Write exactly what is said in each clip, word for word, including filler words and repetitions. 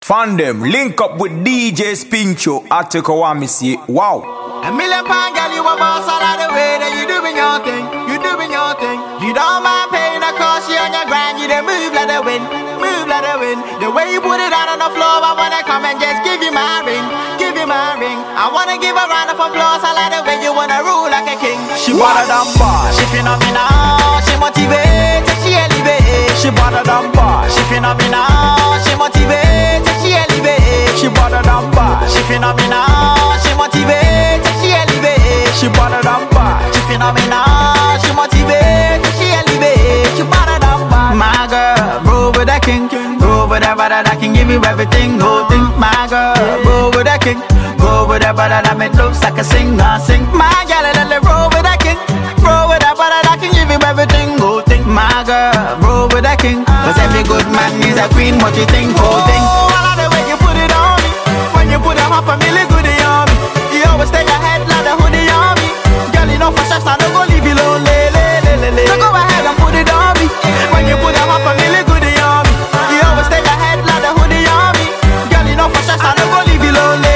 Find them, link up with D J Spincho at Kawamisi. Wow. A million pound girl, you a boss all of the way that you doing your thing, you doing your thing. You don't mind paying the cost, you on your grind, you dey move like the wind, move like the wind. The way you put it out on the floor, I wanna come and just give you my ring, give you my ring. I wanna give a round of applause, I like the way you wanna rule like a king. She wanna dumb bar, she phenomenal, she motivates, she elevates. She wanna dumb bar, she phenomenal, she motivates, she elevates. She wanna dumb bar, she phenomenal, she motivates, she elevates. She wanna dumb bar, she phenomenal, she motivates, she elevates. She wanna dumb bar. My girl, roll with that king, roll with that brother that can give you everything, whole thing. My girl, roll with that king, roll with that brother that make looks like a singer, sing. My girl, let it roll with that king, roll with that brother that can give you everything, whole thing. My girl, roll with that king, cause every good man needs a queen. What you think, whole thing? Oh, I like the way you put it on me. When you put them up a million goodie on me, you always stay ahead like the hoodie on me. Girl, you know for sure I don't go leave you lonely. So go ahead and put it on me. When you put them up a million goodie on me, you always stay ahead like the hoodie on me. Girl, you know for sure I don't go leave you lonely.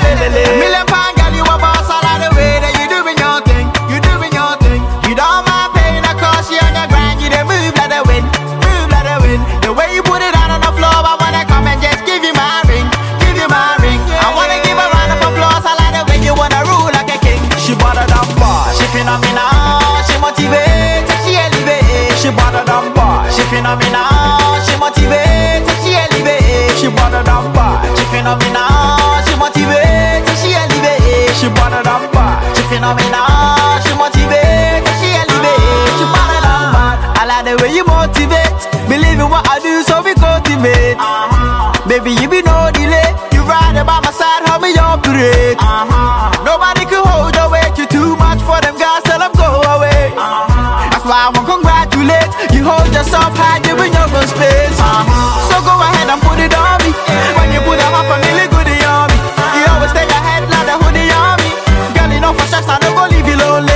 A million pound girl, you a boss all of the way that you doing your thing, you doing your thing. You don't mind paying the cost, you on your grind, you dey move like the wind, move like the wind. The way you put it out on the floor, I wanna come and just give you my ring, give you my ring. I wanna give a round of applause, I like the way you wanna rule like a king. She bought a dumb bar, she phenomenal, she motivates, she elevates. She bought a dumb bar, she phenomenal, she motivates, she elevates. She bought a dumb bar, she phenomenal, she motivates, she elevates. She bought a dumb bar, she phenomenal, she motivates, she elevates. She bought a dumb bar. I like the way you motivate, believe in what I do, so we cultivate. Uh-huh. Baby, you be no delay, you ride by my side, help me operate. Uh-huh. Nobody can hold your weight, you too much for them guys, tell them go away. Uh-huh. That's why I want to congratulate, you hold yourself high, you in your own space. Uh-huh. So go ahead and put it on me. When you put them up a million goodie on me, you always stay ahead like the hoodie on me. Girl, you know for sure I don't go leave you lonely.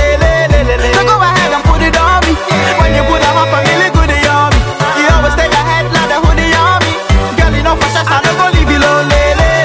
So go ahead and put it on me. When you put them up a million goodie on me, you always stay ahead like the hoodie on me. Girl, you know for sure I don't go leave you lonely.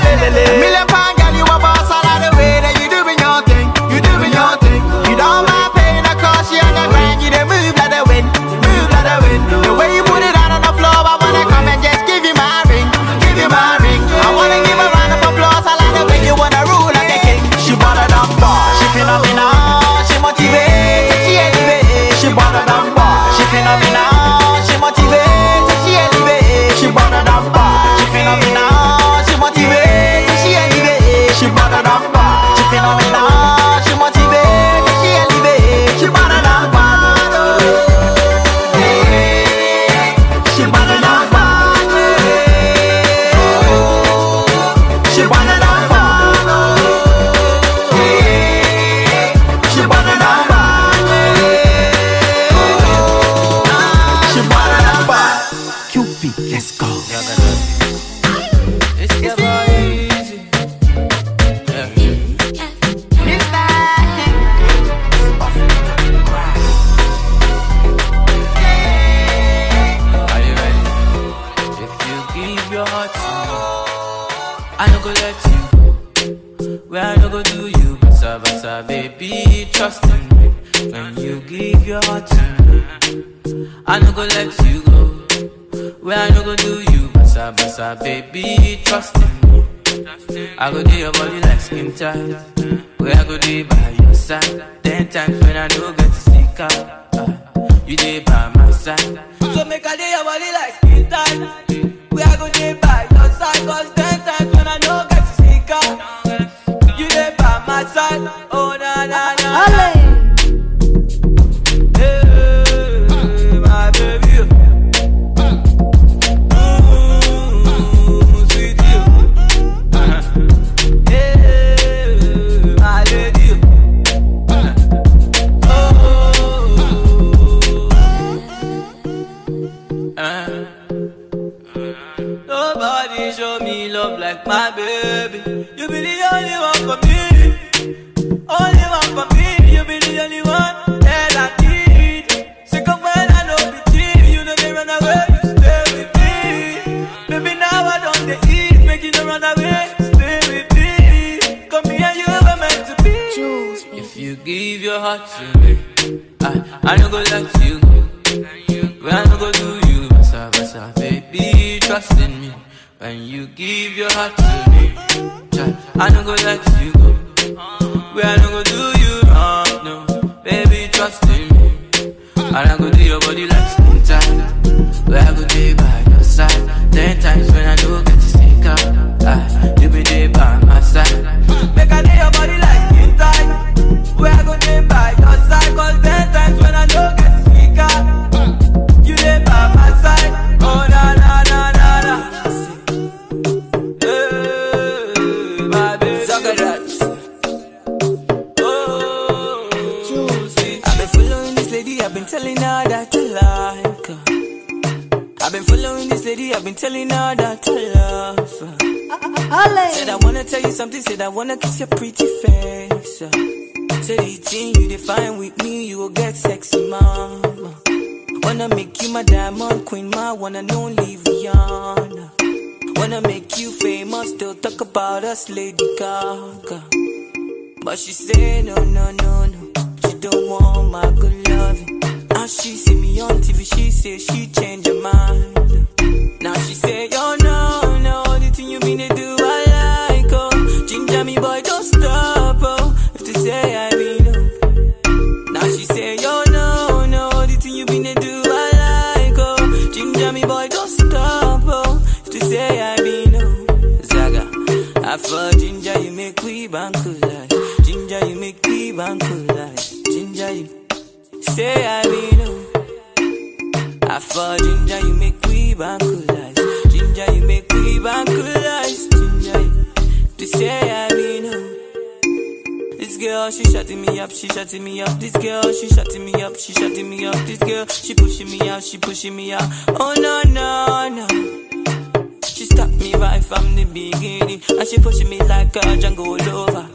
A million pound girl, you a boss all of the way that you doing your thing, you doing your thing. You don't mind paying the cost, you on the grind, you dey move like the wind, move like the wind. The way you put it out on the floor, I wanna come and just give you my ring, give you my ring. I wanna give a round of applause, I like the way you wanna rule like a king. She bought a dumb bar, she phenomenal, she motivates, she elevates. She bought a dumb bar, she phenomenal, she motivates, she elevates. She bought a dumb bar, she phenomenal, she motivates, she elevates. She bought a dumb bar, she phenomenal, she motivates, she elevates. She bought a dumb bar, she bought a dumb bar, she bought a dumb bar, she bought a dumb bar, she bought a dumb bar. Cupid, let's go. It's never easy. Are you ready? If you give your heart to me, I no go let you go. Where I no go do you, basa basa, baby, trust in me. When you give your heart to me, I no go let you go. Where I no go do you, basa basa, baby, trust in me. I go do your body like skin tight. Where I go do by your side. Ten times when I no get to sneak out, uh, you dey by my side. So make I do your body like skin tight. Where I go do by your side. Cause ten times when I no get to sneak out, you dey by my side. Oh na na na, na. Hey, my baby. Nobody show me love like my baby. You be the only one for me, only one for me. You be the only one that I need. Sick of when I know be cheap. You know they run away, you stay with me. Baby now I don't they eat, make run away, stay with me. Come here, you were meant to be. If you give your heart to me, I, I no go let you go. When I no go do you, basa basa, baby, trust in me. When you give your heart to me, I no go let you go. When I no go do you wrong, no, baby, trust in me. And I go do your body like skin tight. Where I go day by your side. Ten times when I don't get to sneak out, ah, you be there by my side. Make I do your body like skin tight. Where I go day by your side. Cause ten times when I don't get to sneak out, you there by my side. Oh na na na na na. Hey, my baby. Suck at that. I've been telling her that I like her. I've been following this lady, I've been telling her that I love her. Said I wanna tell you something, said I wanna kiss your pretty face. uh. Said the thing you define with me, you will get sexy, mama. Wanna make you my diamond queen, my one and only Rihanna. Wanna make you famous, still talk about us, Lady Gaga. But she said no, no, no, no, she don't want my good loving. Now she see me on T V, she say she change her mind. Now she say, oh no, no, the thing you mean to do, I like, oh. Ginger me boy, don't stop, oh. If to say I mean, oh. Now she say, oh no, no, the thing you mean to do, I like, oh. Ginger me boy, don't stop, oh. If to say I mean, oh. Zaga, I for ginger, you make we banku like. Ginger, you make me banku like. Ginger, you say I mean, oh. I for ginger, you make we bankulize. Ginger, you make we bankulize. Ginger, you to say I mean, oh. This girl, she shutting me up, she shutting me up. This girl, she shutting me up, she shutting me up. This girl, she pushing me out, she pushing me out. Oh no, no, no. She stopped me right from the beginning, and she pushing me like a jungle over.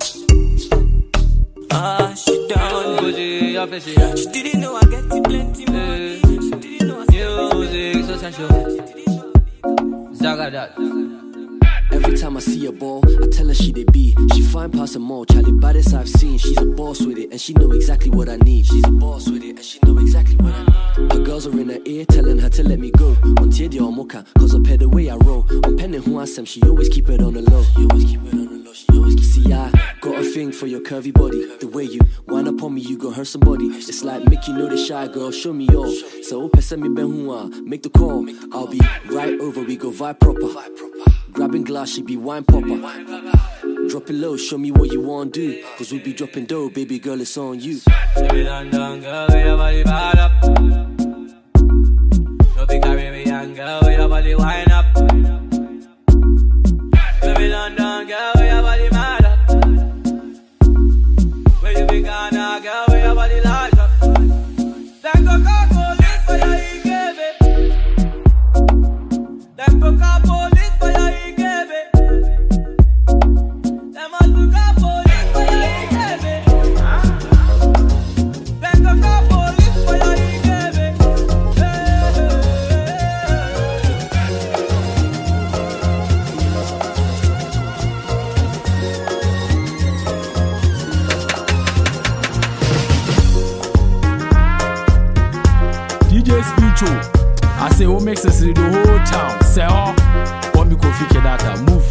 Ah, she done it. She didn't know I get it plenty money. She didn't know I music so sensual. Zaga that. Every time I see a ball, I tell her she they be. She fine past them all, Charlie, baddest I've seen. She's a boss with it, and she know exactly what I need. She's a boss with it, and she know exactly what I need. Her girls are in her ear, telling her to let me go. On Tiedi or Mocha, cause I pay the way I roll. On penning who I am, she always keep it on the low. She always keep it on the low, she always keep. See, I got a thing for your curvy body. The way you wind up on me, you gon' hurt somebody. It's like Mickey, know the shy girl, show me all. So send me ben hua, make the call. I'll be right over, we go vibe proper. Grabbing glass, she be wine popper. Drop it low, show me what you want do. Cause we be dropping dough, baby girl, it's on you. Baby London girl, where your body bad up. No big Caribbean girl, where your body wine up. Baby London girl, where your body mad up. Where you be Ghana girl, where your body large up. Then go call police for your E-K B. Then go call police for your E-K B. Then must go call police for your E-K B. Then go call police for your E-K B. D J Spincho, I say who makes us the whole town. Say oh, what me could figure that move.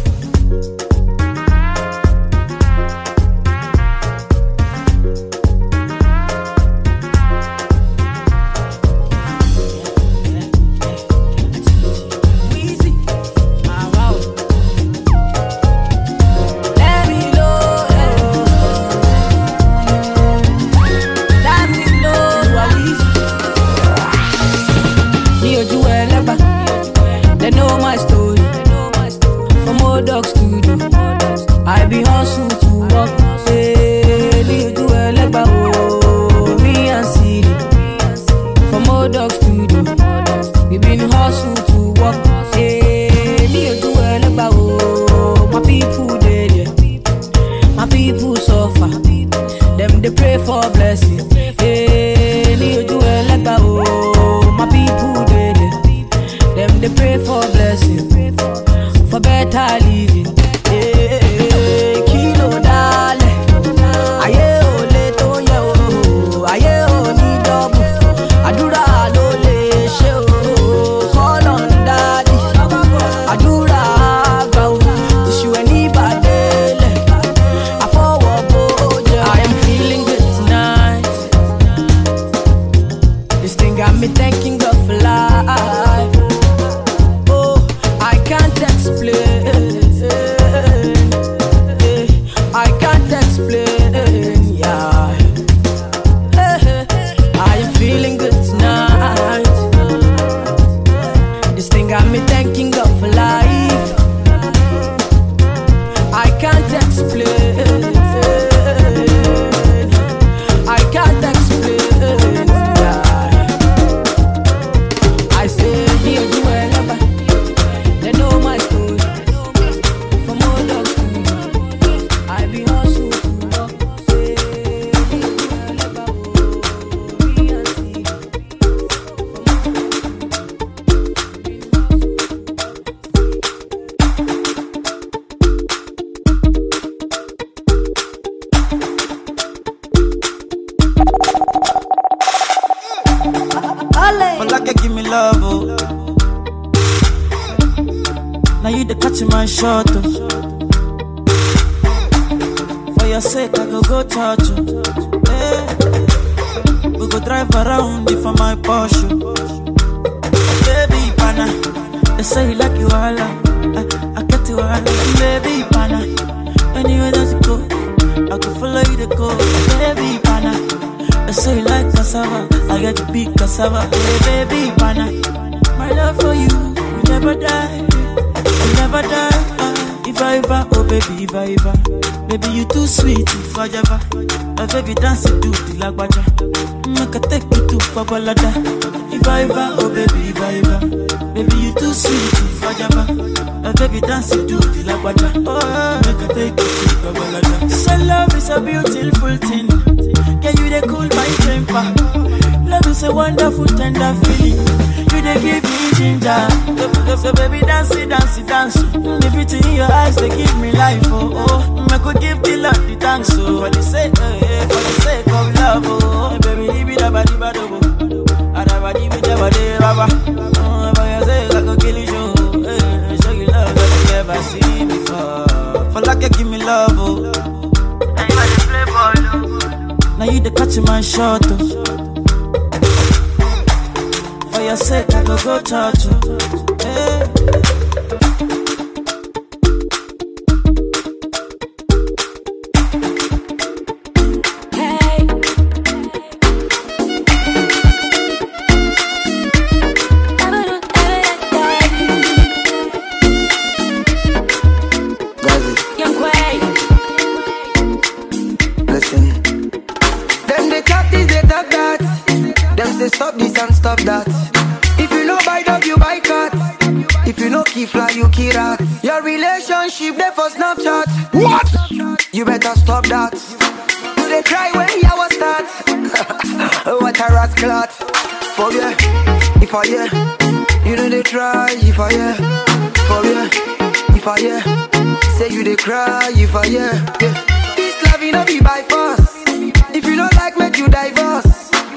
They know my story. From old dog studio, I be hustle to work. Hey, do a legba oh, me and City. From old dog studio, we been hustle to work. Hey, do a legba oh, my people dead, yeah. My people suffer. Them they pray for blessing. Hey, do a legba oh, my people dead, yeah. Them they pray for blessing, for better living. explain. I can't explain. Yeah. I am feeling good tonight. This thing got me thanking God for life. I can't explain. I can't explain. Yeah. I say, dear, do whatever. They know my story. From old dogs to you, I be hustle to walk. Say, dear, do whatever. Oh, me and see. For like you give me love, oh. Now you the catch my shot, oh. For your sake, I go go touch you. Hey. We go drive around if for my Porsche. Baby, pana, they say you like you all, I, I get you all. Baby, pana, anywhere that you go, I can follow you to go. Baby, pana, they say you like cassava, I get to big cassava. Hey, baby, pana, my love for you will never die, will never die. Ah, if I ever, oh baby, if I ever, baby you too sweet, if I ever, my baby dance it to the lagwaja, make I take you to Babalada. If I ever, oh baby, if I ever, baby you too sweet, if I ever, my baby dance it to the lagwaja, oh make I take you to Babalada. So love is a beautiful thing. Can you they cool my temper? Love is a wonderful tender feeling. You they give me ginger. So, so baby dance it, dance it, dance. The beauty in your eyes they give me life. Oh oh, I could give the love the thanks. So for the sake, eh, for the sake of love. Oh baby, leave it about the bad oh. I never leave it about the rubber. Oh, for your sake I could kill you. Show, eh, show you love that you never seen before. For like you give me love. Oh. Now you the catch my shot, oh. For your sake, I go go touch you. Hey. Stop this and stop that. If you know buy dog, you buy cat. If you know key fly, you key rat. Your relationship there for Snapchat. What? You better stop that. Do they cry when you was start? What a rascal. For yeah, if I yeah, you know they try. If I yeah, for yeah, if I yeah, say you they cry. If I yeah, yeah. This love you know be by force. If you don't like, make you divorce.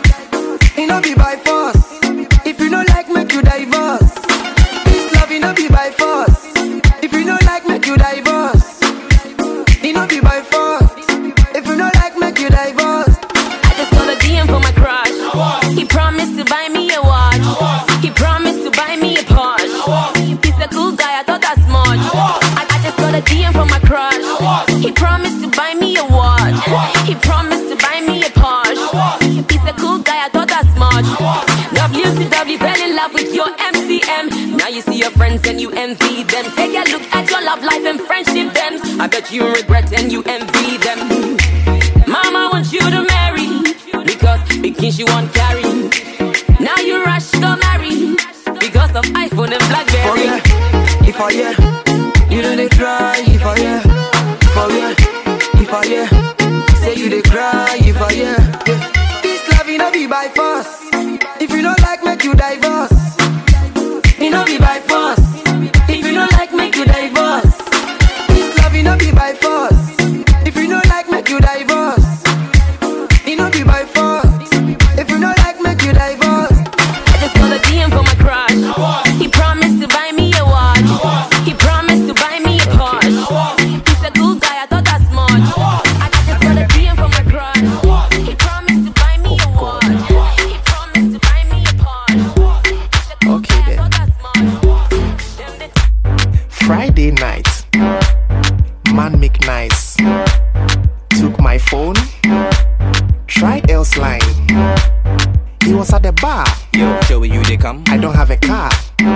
It no be by force. If you don't like, make you divorce. This love it no be by force. If you don't like, make you divorce. It no be by force. If you don't like, make you divorce. I just got a D M for my crush. He promised to buy me a watch. He promised to buy me a Porsche. He's a cool guy, I thought that's much. I, I just got a D M for my crush. He promised to buy me a watch. He promised to buy me a Porsche. He's a cool guy, I thought that's much. W C W fell in love with your M C M. Now you see your friends and you envy them. Take a look at your love life and friendship them. I bet you regret and you envy them. Mama wants you to marry because because she won't carry. Now you rush to marry because of iPhone and Blackberry. For yeah, if I yeah, you know they try. If I yeah, for yeah, if I yeah, say you they cry. If I yeah, yeah. This love it no be by force. If you don't like, make you divorce. It no be by force. If you don't like, make you divorce. This love it no be by force. If you don't like, make you divorce. It no be by force. If you don't like, make you divorce. I just got a D M for my crush. He promised to buy me a watch. He promised Friday night. Man make nice. Took my phone. Tried else line. He was at the bar. Yo, Joey, you they come? I don't have a car.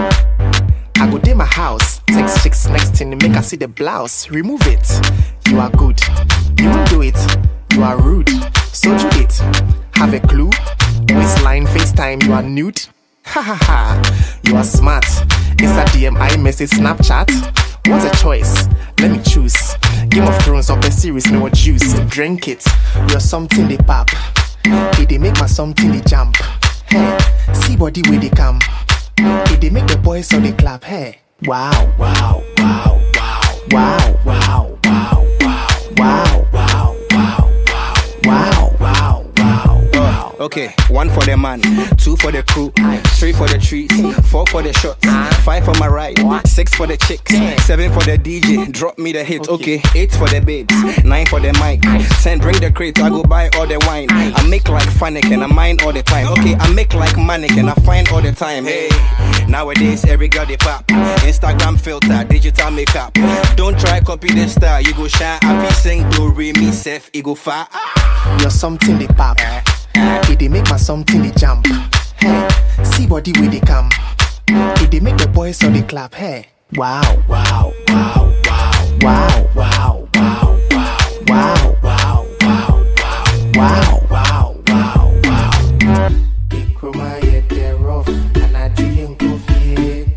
I go to my house. Text chicks next thing to make her see the blouse. Remove it. You are good. You won't do it. You are rude. So do it. Have a clue? Waistline, FaceTime, you are nude. Ha ha ha. You are smart. Insta D M, iMessage, Snapchat. What's a choice? Let me choose. Game of Thrones or a series, no juice. Drink it. You're something they pop. Hey, they make my something they jump. Hey, see body where they come. Hey, they make the boys on the clap. Hey, wow, wow, wow, wow, wow, wow, wow, wow, wow, wow, wow, wow, wow, wow, wow. Okay, one for the man, two for the crew, three for the trees, four for the shots, five for my ride, six for the chicks, seven for the D J, drop me the hit. Okay, eight for the babes, nine for the mic, ten bring the crate, I go buy all the wine. I make like Fanic and I mind all the time. Okay, I make like Manic and I find all the time. Hey, nowadays every girl they pop, Instagram filter, digital makeup. Don't try copy this style, you go shine. I be sing do re me self, you go far. You're something they pop. Hey, they make my something they jump. Hey, see body where they come. Hey, they make the boys on the clap. Hey, wow, wow, wow, wow, wow, wow, wow, wow, wow, wow, wow, wow, wow, wow. They chroma yet they're rough, and I drink coffee.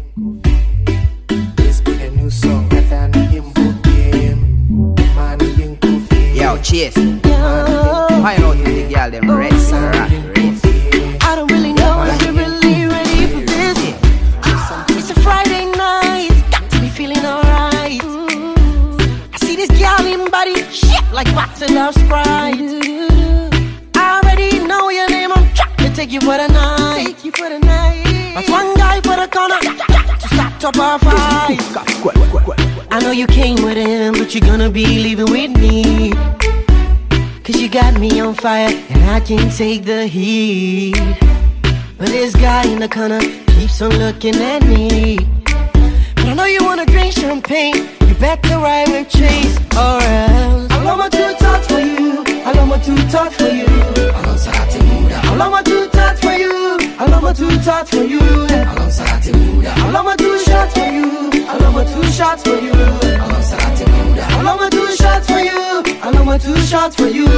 This be a new song that I know him book game. Man, drink coffee. Yo, cheers. I know you the girl them ready for that race. I don't really know if you're really ready for this. It's a Friday night, got to be feeling alright. I see this girl in body, shit like bottle of Sprite. I already know your name, I'm trying to take you for the night. Take you for the night. That's one guy for the corner to start up our fight. I know you came with him, but you're gonna be leaving with me. Cause you got me on fire and I can take the heat. But this guy in the corner keeps on looking at me. But I know you wanna drink champagne, you better ride with Chase or else. I love my too tough for you, I love my too tough for you. I love my too tough for you, I love my too tough for you. I love my two shots for you, I love my two shots for you. I love my two shots for you, I love my two shots for you.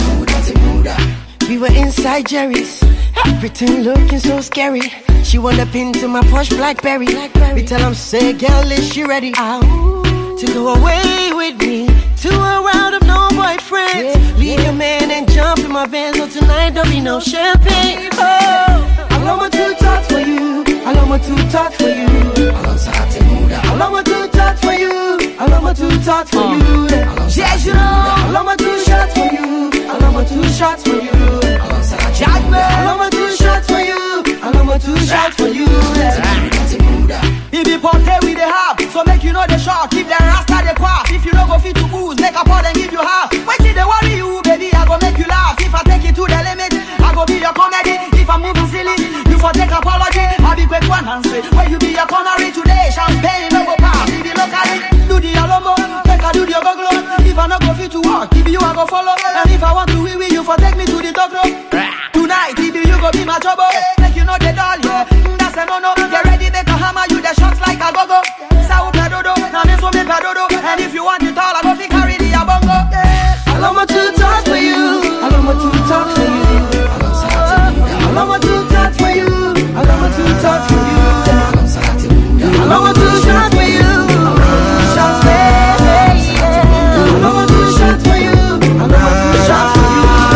We were inside Jerry's, everything looking so scary. She wanna pin to my posh Blackberry. We tell him, say, girl, is she ready? Ow. To go away with me to a round of no boyfriends. Yeah. Leave your man and jump in my van, so tonight there'll be no champagne. Oh, I love my two tots for you, I love my two tots for you. I love my two tots for you, I love my two tots for you. Yeah, you know, I love my two shots for you, I love my two shots for you. I love my two shots for you, I love my two shots for you. If you portray with the half, so make you know the shot, keep the rasta the quaff. If you don't go fit to booze, make a pot and give you half. Wait till they worry you, baby, I go make you laugh. If I take it to the limit, I go be your comedy. If I'm moving silly, you for take apology. I be quick one and say, when you be your connery today, champagne no go pop. If you look at it, do the alombo, make I do the ogoglo. If I not go fit to walk, if you I go follow. And if I want to wee wee, you for take me to the top rope. Tonight, if you go be my trouble, make you know the doll, yeah. That's a no no, get ready, make a hammer, you the shots like a go-go. Sao pedodo, now this one me pedodo. And if you want it all, I go fi carry the abongo. I love my two tots for you, I love my two tots for you. I love my two tots for you, I love my two tots for you. I love my two shots for you, I love my two shots for you. I love my two shots for you, I love my two shots for you.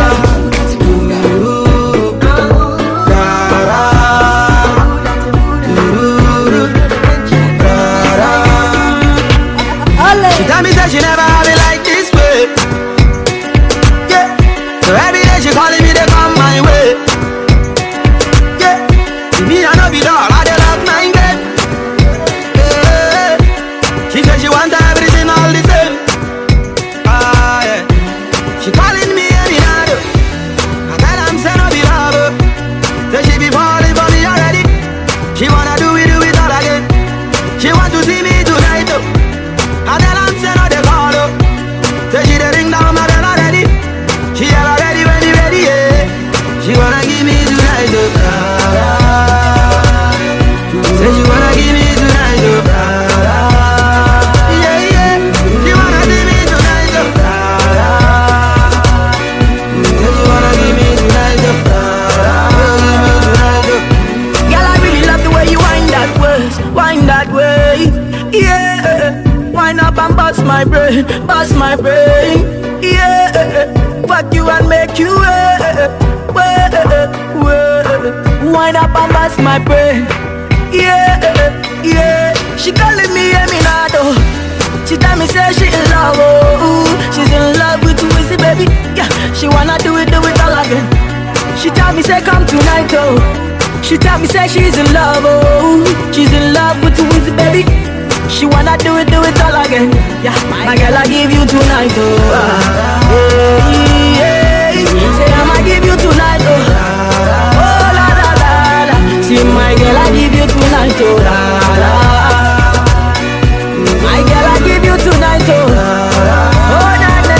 She tell me that she never have it like this way. Yeah. So every day she calling me to come my way. Yeah. See me I know be doll, I dey love my game. Yeah. She said she want everything all the same. Ah yeah. She calling me every night. I tell her I'm saying no be love. Say she be falling for me already. She wanna do it, do it all again. She want to see me tonight. and bust my brain, bust my brain. Yeah, fuck you and make you wait, wait, wait. Wind up and bust my brain. Yeah, yeah. She calling me Eminado. She tell me say she in love, oh, she's in love with you, is it, baby? Yeah, she wanna do it, do it all again. She tell me say come tonight, oh. She tell me say she's in love, oh, she's in love with you, is it, baby? She wanna do it, do it all again. Yeah, my girl, I give you tonight, oh. Ah, yeah, yeah. Say I'ma give you tonight, oh. Oh la la la la. See my girl, I give you tonight, oh. La la. My girl, I give you tonight, oh. Oh na na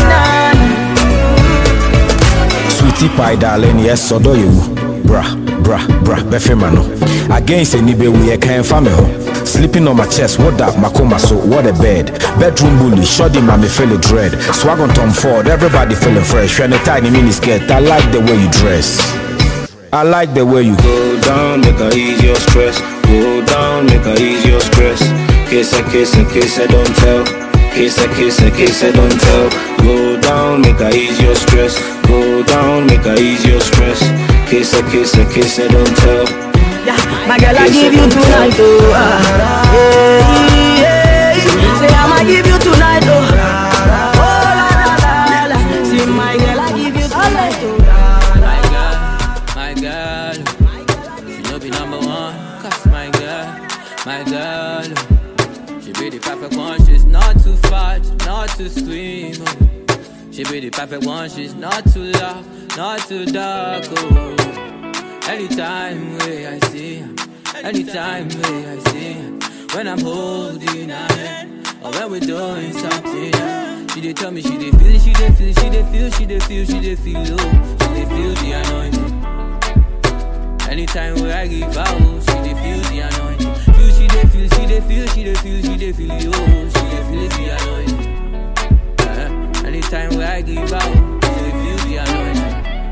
na. Sweetie pie, darling, yes, so do you. Bra, bra, bra, befemano. Against any baby, we can't find me. Sleeping on my chest, what that, Makoma, so what a bed. Bedroom bully, shoddy, mommy feeling dread. Swag on Tom Ford, everybody feeling fresh. You're in a tiny mini skirt, I like the way you dress. I like the way you go down, make her ease your stress. Go down, make her ease your stress. Kiss a kiss a kiss I don't tell. Kiss a kiss a kiss I don't tell. Go down, make her ease your stress. Go down, make her ease your stress. Kiss a kiss a kiss I don't tell. Yeah, my girl, I give you tonight, oh. Ah, yeah, yeah. Say I'ma give you tonight, oh. Oh la la la la. See my girl, I give you tonight, oh. My girl, my girl, she no be number one. Cause my girl, my girl, she be the perfect one. She's not too fat, not too slim. Oh. She be the perfect one. She's not too loud, not too dark. Oh. Anytime way I see her, anytime way I see her, when I'm holding her hand, or when we're doing something, she dey tell me she dey feel, she dey feel, she dey feel, she dey feel, she dey feel, oh, she dey feel the anointing. Anytime way I give out, she dey feel the anointing. Feel, she dey feel, she dey feel, she dey feel, she dey feel, oh, she dey feel the anointing. Uh, anytime way I give out, she dey feel the anointing.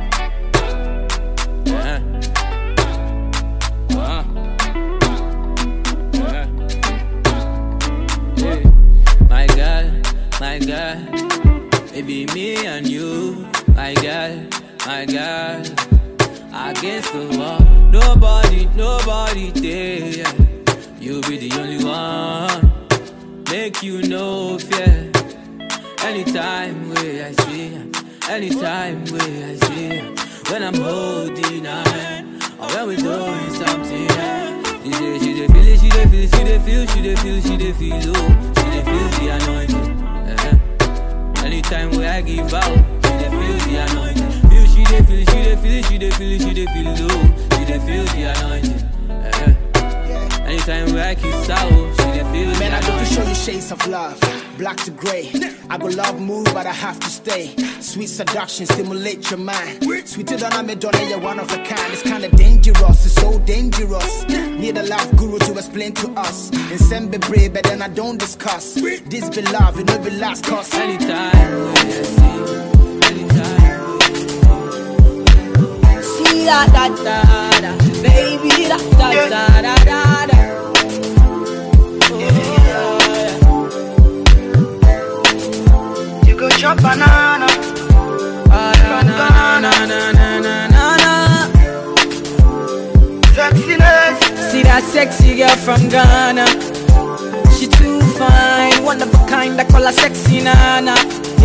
My girl, my girl, maybe me and you, my girl, my girl, against the wall, nobody, nobody there, you be the only one, make you no fear, anytime where I see her, anytime where I see her, when I'm holding her hand, or when we're doing something, she dey, she dey feel it, she dey feel, she dey feel, she dey feel, she dey feel, oh, she dey feel the anointing. Uh-huh. Anytime where I give out, she dey feel the anointing. Feel, she dey feel, she dey feel, she dey feel, she dey feel, oh, she dey feel the anointing. Uh-huh. Anytime where I kiss out, she dey feel the anointing. Man, I go to show you shades of love, black to gray. I go love move, but I have to stay. Sweet seduction, stimulate your mind. Sweeter than I'm a donor, you're one of a kind. It's kinda dangerous, it's so dangerous. Need a love guru to explain to us. And send be brave, but then I don't discuss. This be love, it will be last cause. Anytime we see, anytime see da da da da, baby da da da da da da. You go chop banana. Na na na na na na na. Sexiness. See that sexy girl from Ghana. She too fine, one of a kind. I call her sexy nana.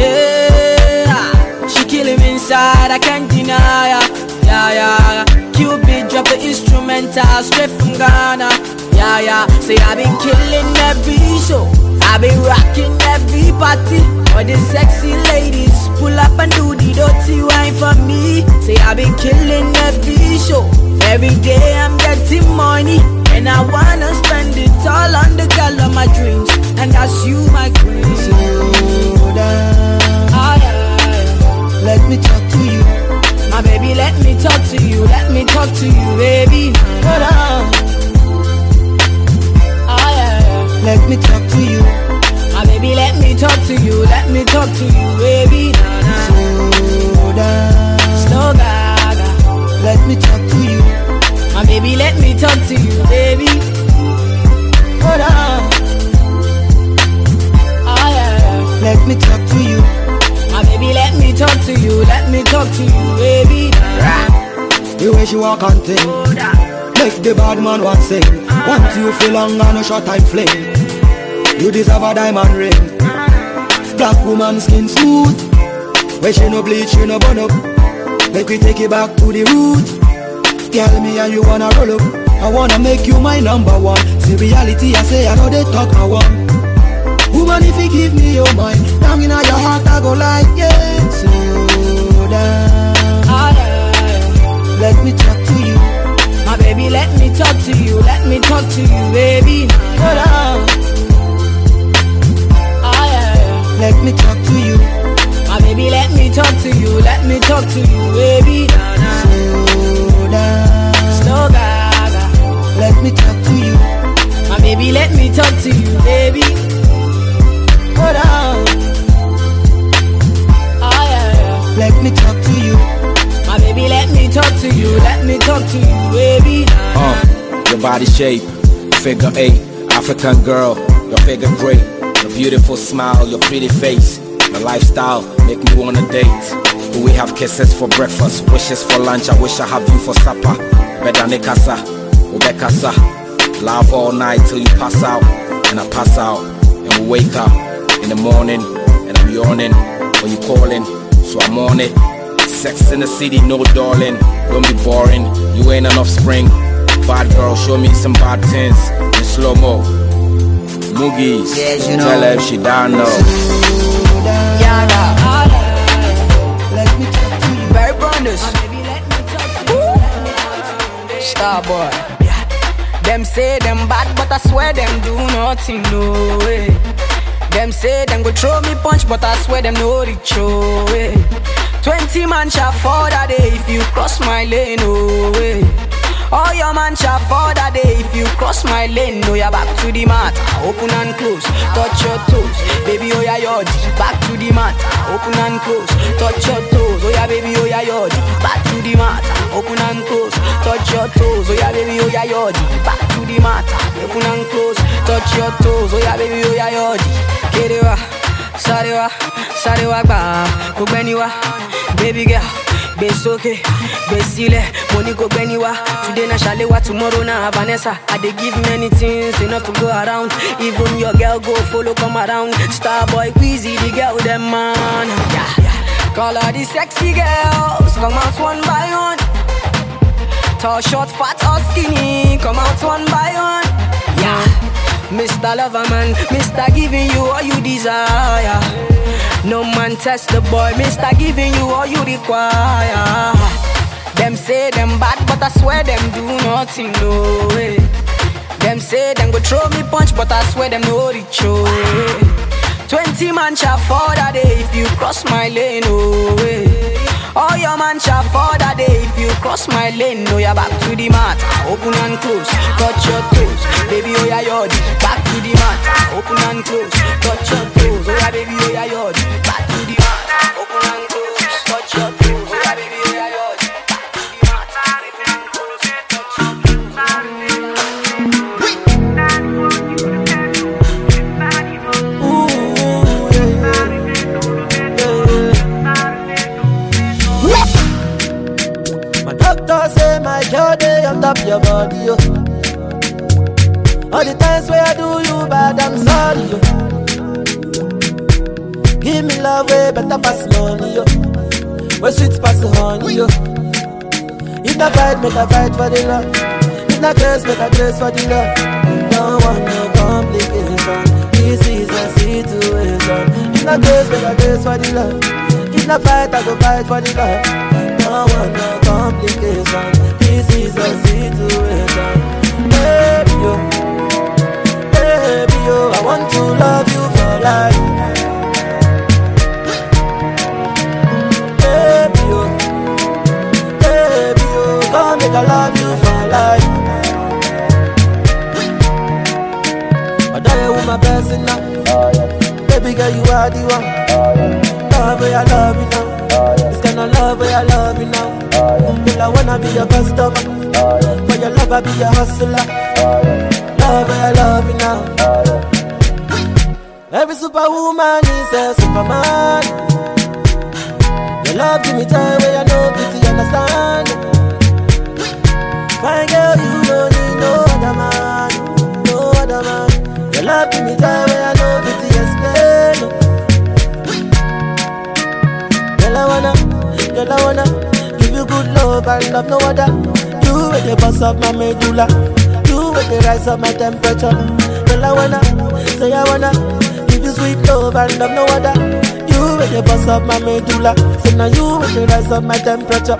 Yeah, she kill him inside. I can't deny her. Yeah yeah. Cupid drop the instrumental straight from Ghana. Yeah yeah. Say I been killing every show. I been rocking every party. All the sexy ladies pull up and do the dirty wine for me. Say I been killing every show. Every day I'm getting money, and I wanna spend it all on the girl of my dreams, and that's you, my queen. Slow down. Ah, yeah. Let me talk to you. My baby, let me talk to you. Let me talk to you, baby. Hold on. Ah, yeah. Let me talk to you. My baby, let me talk to you. Let me talk to you, baby. Nah, nah. Slow down. Slow gaga. Let me talk to you. My baby, let me talk to you, baby. Hold on. Ah, yeah. Let me talk to you. My baby, let me talk to you. Let me talk to you, baby. The way she walk and thing, make the bad man want sing. Want you feel long and a short time fling. You deserve a diamond ring. Black woman skin smooth. Where she no bleach, she no burn up. Make we take it back to the root. Girl, me and you wanna roll up. I wanna make you my number one. See reality, I say I know they talk I want. Woman, if you give me your mind, down in your heart I go like yeah. Slow down. Ah, yeah. Let me talk to you. My baby, let me talk to you. Let me talk to you, baby. Hold on. Ah, yeah. Let me talk to you. My baby, let me talk to you. Let me talk to you, baby. Slow down. Slow down. Let me talk to you. My baby, let me talk to you, baby. Hold on. Ah, yeah, yeah. Let me talk to you. My baby, let me talk to you. Let me talk to you, baby. Uh, your body shape, figure eight, African girl, your figure great, your beautiful smile, your pretty face, your lifestyle make me wanna date. Do we have kisses for breakfast, wishes for lunch? I wish I have you for supper. Bedane kasa, ube kasa, laugh all night till you pass out, and I pass out, and we wake up in the morning, and I'm yawning when you calling, so I'm on it. Sex in the city, no darling, don't be boring, you ain't enough spring. Bad girl, show me some bad things in slow-mo. Moogies, yes, you know. Tell her if she down know. Yeah, yeah. Let me talk to you. Barry Branders. Star boy. Yeah. Them say them bad, but I swear them do nothing, no way. Them say them go throw me punch, but I swear them no reach away. Twenty man shall fall that day if you cross my lane, no way. All your man shall fall that day if you cross my lane. No, you're back to the mat, open and close, touch your toes, baby, oh yeah, yodi. Back to the mat, open and close, touch your toes, oh yeah, baby, oh yeah, yodi. Back to the mat, open and close, touch your toes, oh yeah, baby, oh yeah, yodi. Back to the mat, open and close, touch your toes, oh yeah, baby, oh yeah, yodi. Kerewa, sarewa, sarewa ba, kubeniwa, baby girl. Besoke, besile, money go beniwa. Today na shalewa, tomorrow na Vanessa. I dey give many things enough to go around. Even your girl go follow come around. Starboy, Queasy, the girl them man. Yeah, yeah. Call all the sexy girls, come out one by one. Tall, short, fat or skinny, come out one by one. Yeah, Mister Loverman, Mister giving you all you desire. No man test the boy, Mister giving you all you require. Them say them bad, but I swear them do nothing, no way. Them say them go throw me punch, but I swear them no reach away. Twenty man shall fall that day if you cross my lane, no way. All your man shall fall that day if you cross my lane. No, you're back to the mat, open and close, touch your toes, baby, oh yeah, yodi. Back to the mat, open and close, touch your toes, oh yeah, baby, oh yeah, yodi. Back to the mat, open and close, touch your toes, oh yeah, baby, oh yeah, yodi. Back to the mat, open and close, touch your toes, oh yeah, baby, oh yeah, Doctor say my girl day on top your body, yo. All the times where I do you bad, I'm sorry, yo. Give me love way better pass money, yo. Where sweet pass the honey, yo. If I fight, make a fight for the love. If I curse, make a curse for the love. Don't want no complication. This is a situation. If I curse, make a curse for the love. If I fight, I go fight for the love. No one, no complication. This is a situation. Baby, yo, baby, yo, I want to love you for life. Baby, yo, baby, yo, come make I love you for life. I die with my blessing now. Baby girl, you are the one. Love me, I love you now. This kind of love where I love you now. Girl, I wanna be your customer. For your love I be your hustler. Love where I love you now. Every superwoman is a superman. Your love give me time where I know beauty understand. Fine girl, you don't need no other man, no other man. Your love give me time where I know beauty explain. Girl I wanna, girl I wanna give you good love and love no other. You with the boss of my medulla, you with the rise of my temperature. Girl I wanna, say I wanna give you sweet love and love no other. You with the boss of my medulla, say now you with the rise of my temperature.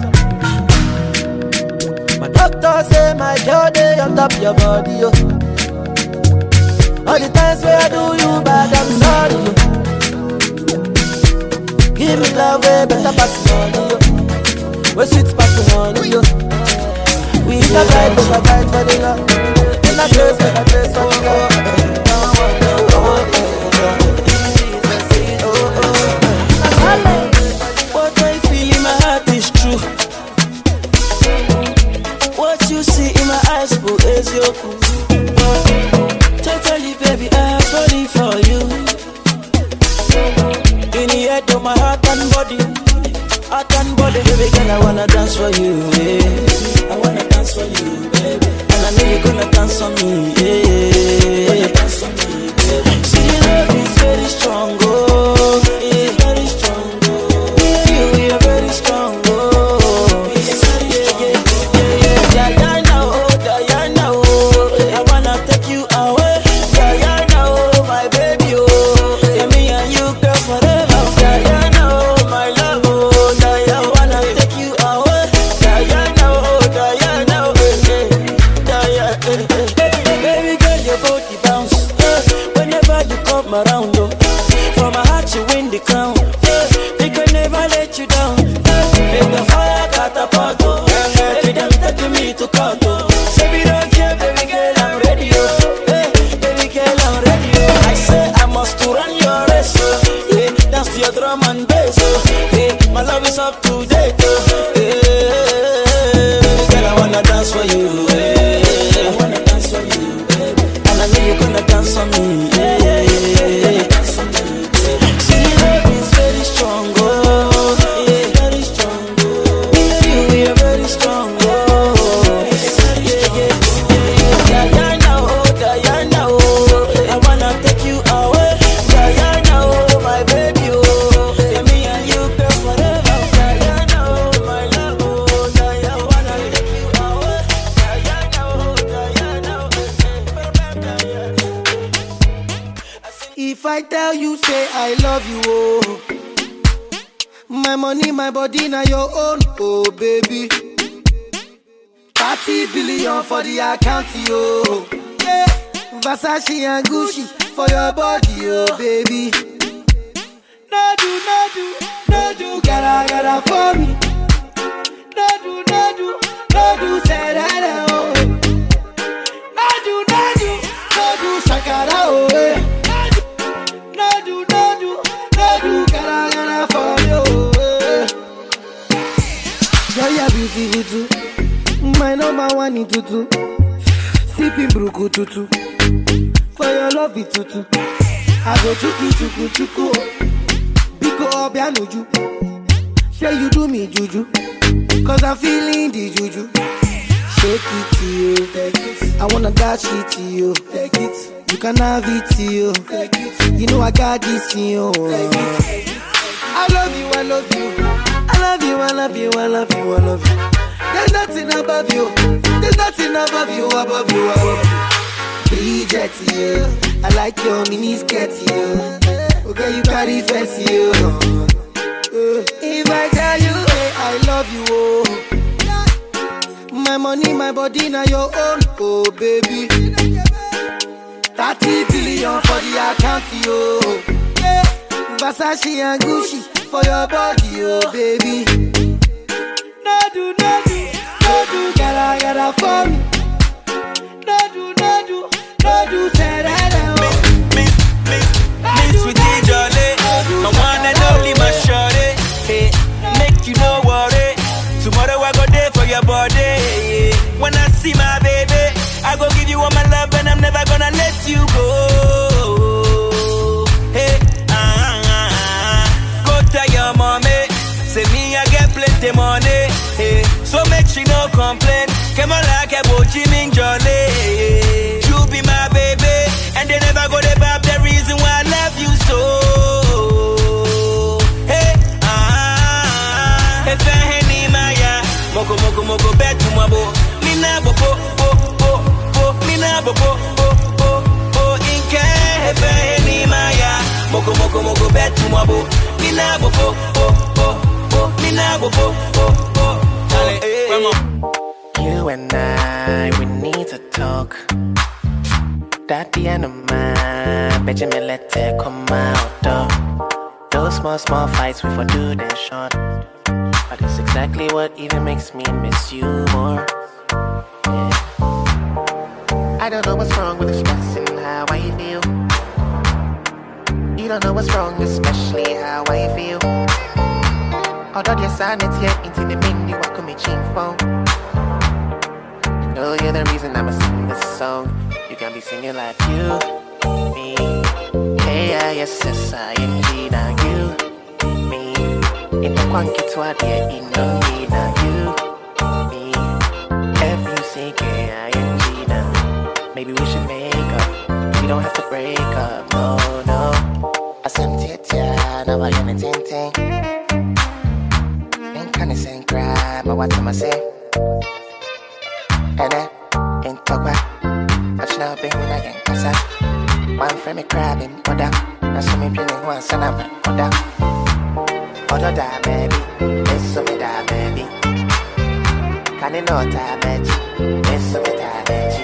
My doctor say my girl day on top your body, yo. All the times where I do you bad, I'm sorry, yo. Give me love way better pass money, yo. Where sweet pass money, yo. We in a fight, we a fight for the love. In a place, make a place for the love. What I feel in my heart is true. What you see in my eyes, boo, is your cool. Totally, baby, I'm falling for you. In the head of my heart and body, heart and body, baby girl, I wanna dance for you, yeah. I wanna dance for you, baby. And I know you're gonna dance on me, yeah. Wanna dance on me, baby. See, love is very strong, oh, yeah, very strong, oh. Yeah, you, we are very strong, oh. Yeah, yeah, yeah, yeah, yeah, Diana, oh, Diana, oh. I wanna take you away, Diana, oh, my baby, oh. Yeah, me and you, girl, forever, Diana, oh, my love, oh. Diana, I wanna take you away, Diana, oh, Diana, oh, yeah, Diana, eh, eh. Baby girl, your body bounce, eh. Whenever you come around, oh. From my heart you win the crown, eh. We can never let you down, eh. Make the fire catapult, oh. Baby, them taking me to court, oh. Say we don't care, baby girl, I'm ready, oh. Eh, baby girl, I'm ready, oh. I say I must to run your race, oh. Yeah, dance to your drum and bass, oh. Yeah, my love is up to date, oh. Yeah, baby girl, I wanna dance for you, yeah. I wanna dance for you, baby. And I know you're gonna dance for me, yeah, yeah, yeah, yeah. Dance for me, baby. See, love is very strong, oh. Yeah, very strong, oh. Me and you, we are very strong, oh. Yeah, yeah, yeah, yeah. Diana, oh, Diana, oh. I wanna take you away, Diana, oh, my baby, oh. Yeah, me and you, girl, forever, Diana, oh, my love, oh. Diana, I wanna take you away, Diana, oh, Diana, oh, If I tell you, say I love you, oh. My money, my body, now your own, oh baby. thirty billion for the account, yo. Yeah, Versace and Gucci for your body, oh baby. No do, no do, no do, gotta, gotta for me. No do, no do, no do, say that, oh. No do, no do, no do, shakara, oh. eh. No do, no do, no do, gotta, gotta for you, oh. Girl, you're beautiful too. My number one in tutu. Sipping bruku tutu. For your love it tutu. I go chuku chuku chuku. Biko obianuju. Say you do me juju. Cause I'm feeling the juju. Shake it to you. Take it. I wanna dash it to you. Take it. You can have it to you. Take it. You know I got this in you. Take it. I love you, I love you. I love you, I love you, I love you, I love you. There's nothing above you. There's nothing above you, above you, above you. Reject you. I like your mini skirt, you. Okay, you carry fancy, you. If I tell you, hey, I love you, oh. My money, my body, now your own, oh baby. thirty billion for the account, yo. Yeah, Versace and Gucci for your body, oh baby. No do, no do, no do, gotta, gotta for me. No do, no do, no do, say that, oh. Miss, miss, miss with D J, my one and only, my shorty. Hey, make you no worry. Tomorrow I go there for your body. When I see my baby, I go give you all my love and I'm never gonna let you go. the money. Hey. So make she no complain. Come on like a bochi ming jolly. You be my baby, and they never go to bab the reason why I love you so. Hey, ah, if I any maya, moko moko moko bet to my bo, mina bo bo bo bo bo, mina bo bo bo bo bo. Inke if I any maya, moko moko moko bet to my bo, mina bo bo bo bo bo, mina bo bo bo bo. You and I, we need to talk. That the end of mine, Benjamin let it come out though. Those small, small fights we for do them short. But it's exactly what even makes me miss you more. Yeah. I don't know what's wrong with expressing how I feel. You don't know what's wrong, especially how I feel. Although your sanity into the menu, I come in cheap phone. Oh, you're the reason I'ma sing this song. You can be singing like you, me, K I S S I N G, now you, me. In the quanky to dear, in no need, now you, me. F U C K I N G, now. Maybe we should make up. We don't have to break up, no, no. I sent it, yeah, now I am a ting ting. Ain't kinda saying cry, but what am I saying? And then, in Togwa, watch now, be when I get casa. One frame me crabbing, what up? That's me pinning one son of a what up? Other da baby, it's so me da baby. Can you know that baby? It's so me da baby.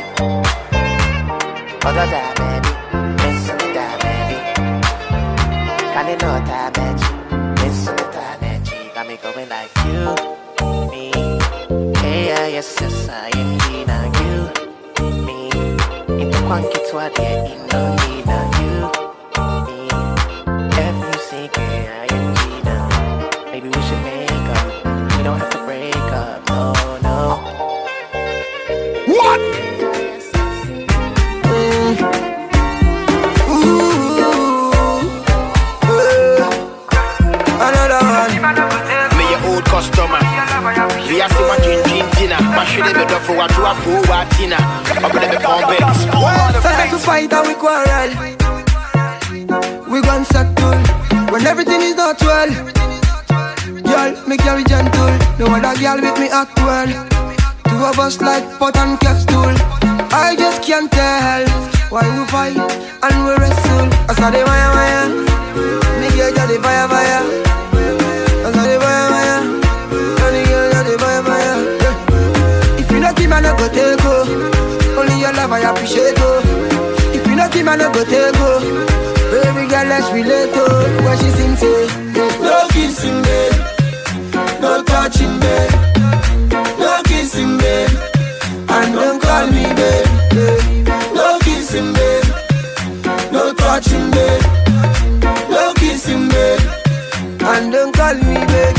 Other da baby, it's so me da baby. Can you know that baby? It's so me da baby. Got me going like you, me. K I S S I N G, now you, me. In the quanky to a dear, in no need, now you, me. F U C K I N G, now. Maybe we should make up. We don't have to break up, no, no. What? Mm. Ooh. Uh. Another one. Me your old customer. We are see what you drink dinner. But should they be done for what you are for what dinner? I'm gonna be pumping. Start to fight and we quarrel. We gon' settle when everything is not well. Girl, me carry gentle. No other girl with me act well. Two of us like pot and capsule. I just can't tell why we fight and we wrestle. I saw the fire, fire. Me girl got the fire, fire. I saw the fire, fire. If you not him, I no go take go. Only your love I appreciate go. If you not him, I no go take go. Baby girl, let's relate to what she sings say. No kissing, babe. No touching, babe. No kissing, babe. And don't call me, babe. No kissing, babe. No touching, babe. No kissing, babe. And don't call me, babe.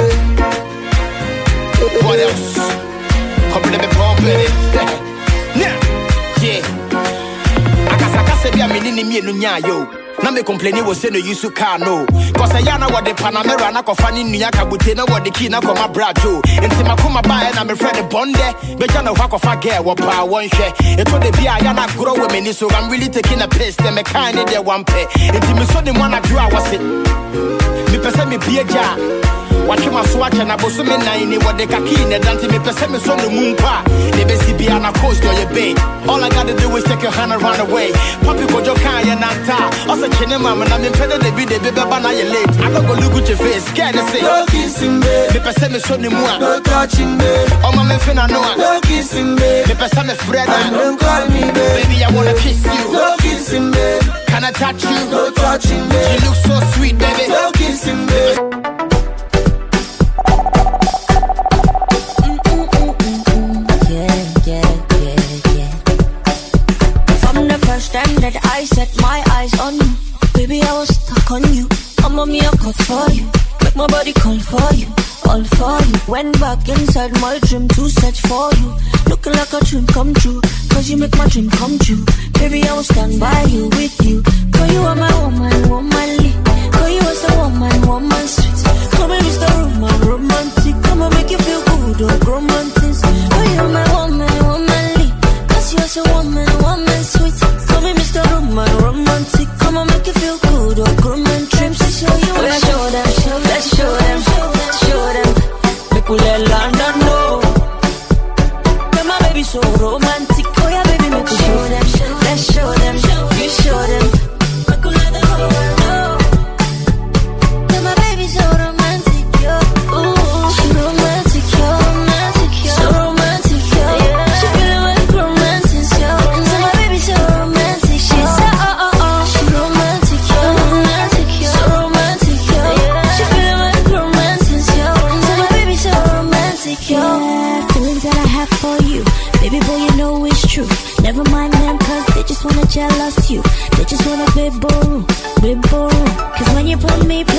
What else? Come let me pump it. Yeah, yeah. I guess I can say I'm in the mean yo. Now me complaining was saying no use to car no. Cause I know what the Panamera na kofani nyaka butena what the key na koma brajo. Into my come by and I'm a friend bonde. But you know what of a girl what power one share. It told the beer I na grow with me so I'm really taking a piss. Them a kind of their one pay. Into me so the one I grew I was it. Me person me be a jar. Watch my swatch and I was so many what the kaki and dante me person me so the moon pa. The best be on a coast or your bay. All I gotta do is take your hand and run away. Papi go jo kaya na ta. Also chinema man I'm in pedal the video baby bana you late. I don't go look at your face. Scared to say no kissing me. Me person me so the moon. No touching me. Oh my me finna know. No kissing me. Me person me Fred. Don't call me baby. Baby I wanna kiss you. No kissing me. Can I touch you? No touching me. You look so sweet baby. No kissing me. Time that I set my eyes on you, baby, I was stuck on you. I'm on me a cut for you, make my body call for you, all for you. Went back inside my dream to search for you, looking like a dream come true, cause you make my dream come true. Baby, I will stand by you, with you, cause you are my woman, womanly, cause you are the woman, woman sweet. Come and use the roman, romantic, come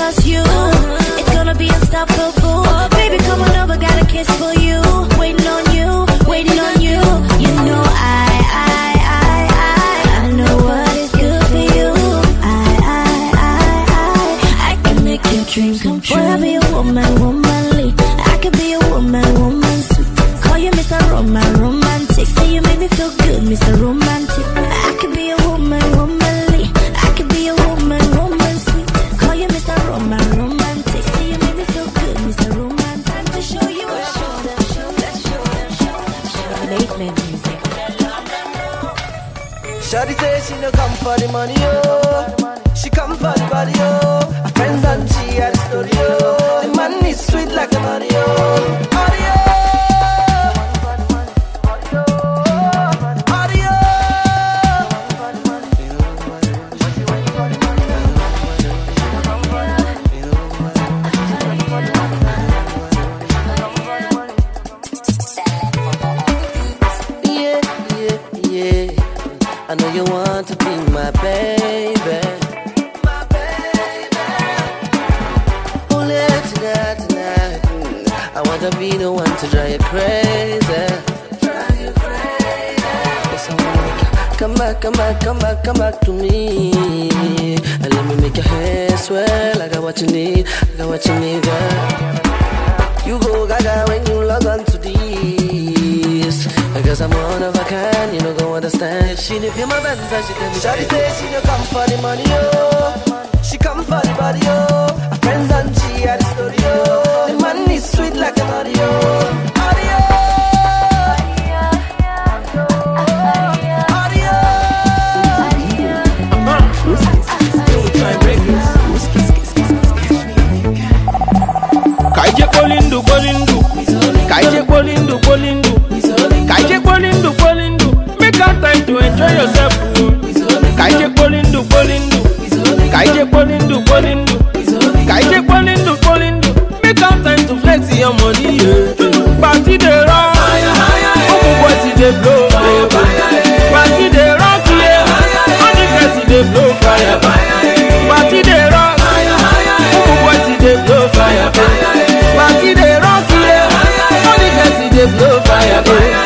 just you. It's gonna be unstoppable. Baby, come on over, got a kiss for you. Waiting on you, waiting on you. You know I, I, I, I, I know what is good for you. I, I, I, I, I can make your dreams come true. Boy, I'll be a woman, womanly. I could be a woman, woman sweet. Call you Mister Roman, romantic. Say you make me feel good, Mister Romantic. I could be a woman, womanly. I could be a woman, woman sweet. Call you Mister Roman, romantic. Say you make me feel good, Mister Roman. Time to show you a show them, show them, show them, show them, show them. Late man music. Shawty say she no come for the money, oh. She come for the body, oh. Her friends and she at the studio. The man is sweet like a Mario. Mario. I know you want to be my baby, my baby. Hold it tonight, tonight. Mm. I want to be the one to drive you crazy, drive you crazy. Yes, I wanna make you come back, come back, come back, come back to me, and let me make your hair swell. I got what you need, I got what you need, girl. You go gaga when you log on to this. Because I'm one of a kind, you don't go understand. She didn't feel my bands and she tell me. Shawty say she don't come for the money, oh. She come for the body, oh. Her friends and she at the studio. The man is sweet like a Mario. Mario. Kaije Polindu, Polindu. Kaije Polindu, Polindu. Kaije Polindu, Polindu. Make out time to enjoy yourself. Kaije Polindu, Polindu. Kaije Polindu, Polindu. Kaije Polindu, Polindu. Make out time to flex your money. Yeah. Party the rock. Oh, boys they blow. Party the rock, yeah. All the girls they blow fire. Party the rock. Oh, boys they blow fire. Party the rock, yeah. All the girls they blow fire.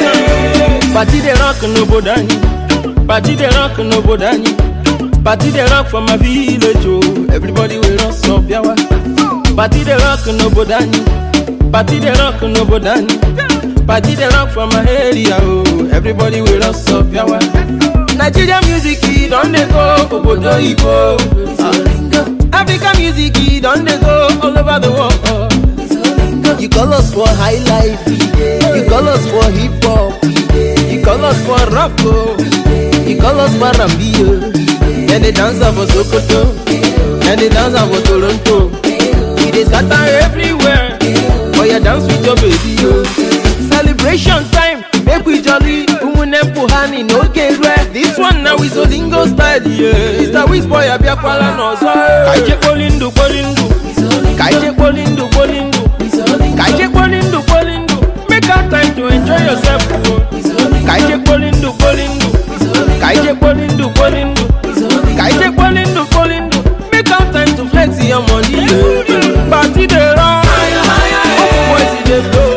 Party the rock no bodani. Party the rock no bodani. Party the rock from my village, oh. Everybody will run up yawa. Party the rock no bodani. Party the rock no bodani. Party the rock from my area, oh. Everybody will run up yawa. Nigerian music, don't they go obodo ibo. African music, don't they go all over the world. You call us for high life, you call us for hip hop, you call us for rap, you call us for Rambio. And they dance for Sokoto, and they dance for Toronto. We dey scatter everywhere, for you dance with your baby, yo. Celebration time, make we jolly. Umunem puhani no get red. This one now is Olingo style, yeah. It's the Wiz boy Abiakwala no so. Kaije Polindu, Polindu. Kaije Polindu, Polindu. Kaije Polindu, Polindu. Make out time to enjoy yourself. Kaije Polindu, Polindu. Kaije Polindu, Polindu. Kaije Polindu, Polindu. Make out time to flex your money. Yeah. Party the rock. Oh, boys they blow.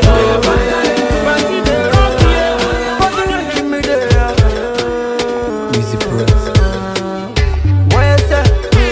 Party the rock, yeah. Party give me the rock. Easy press. Where's that?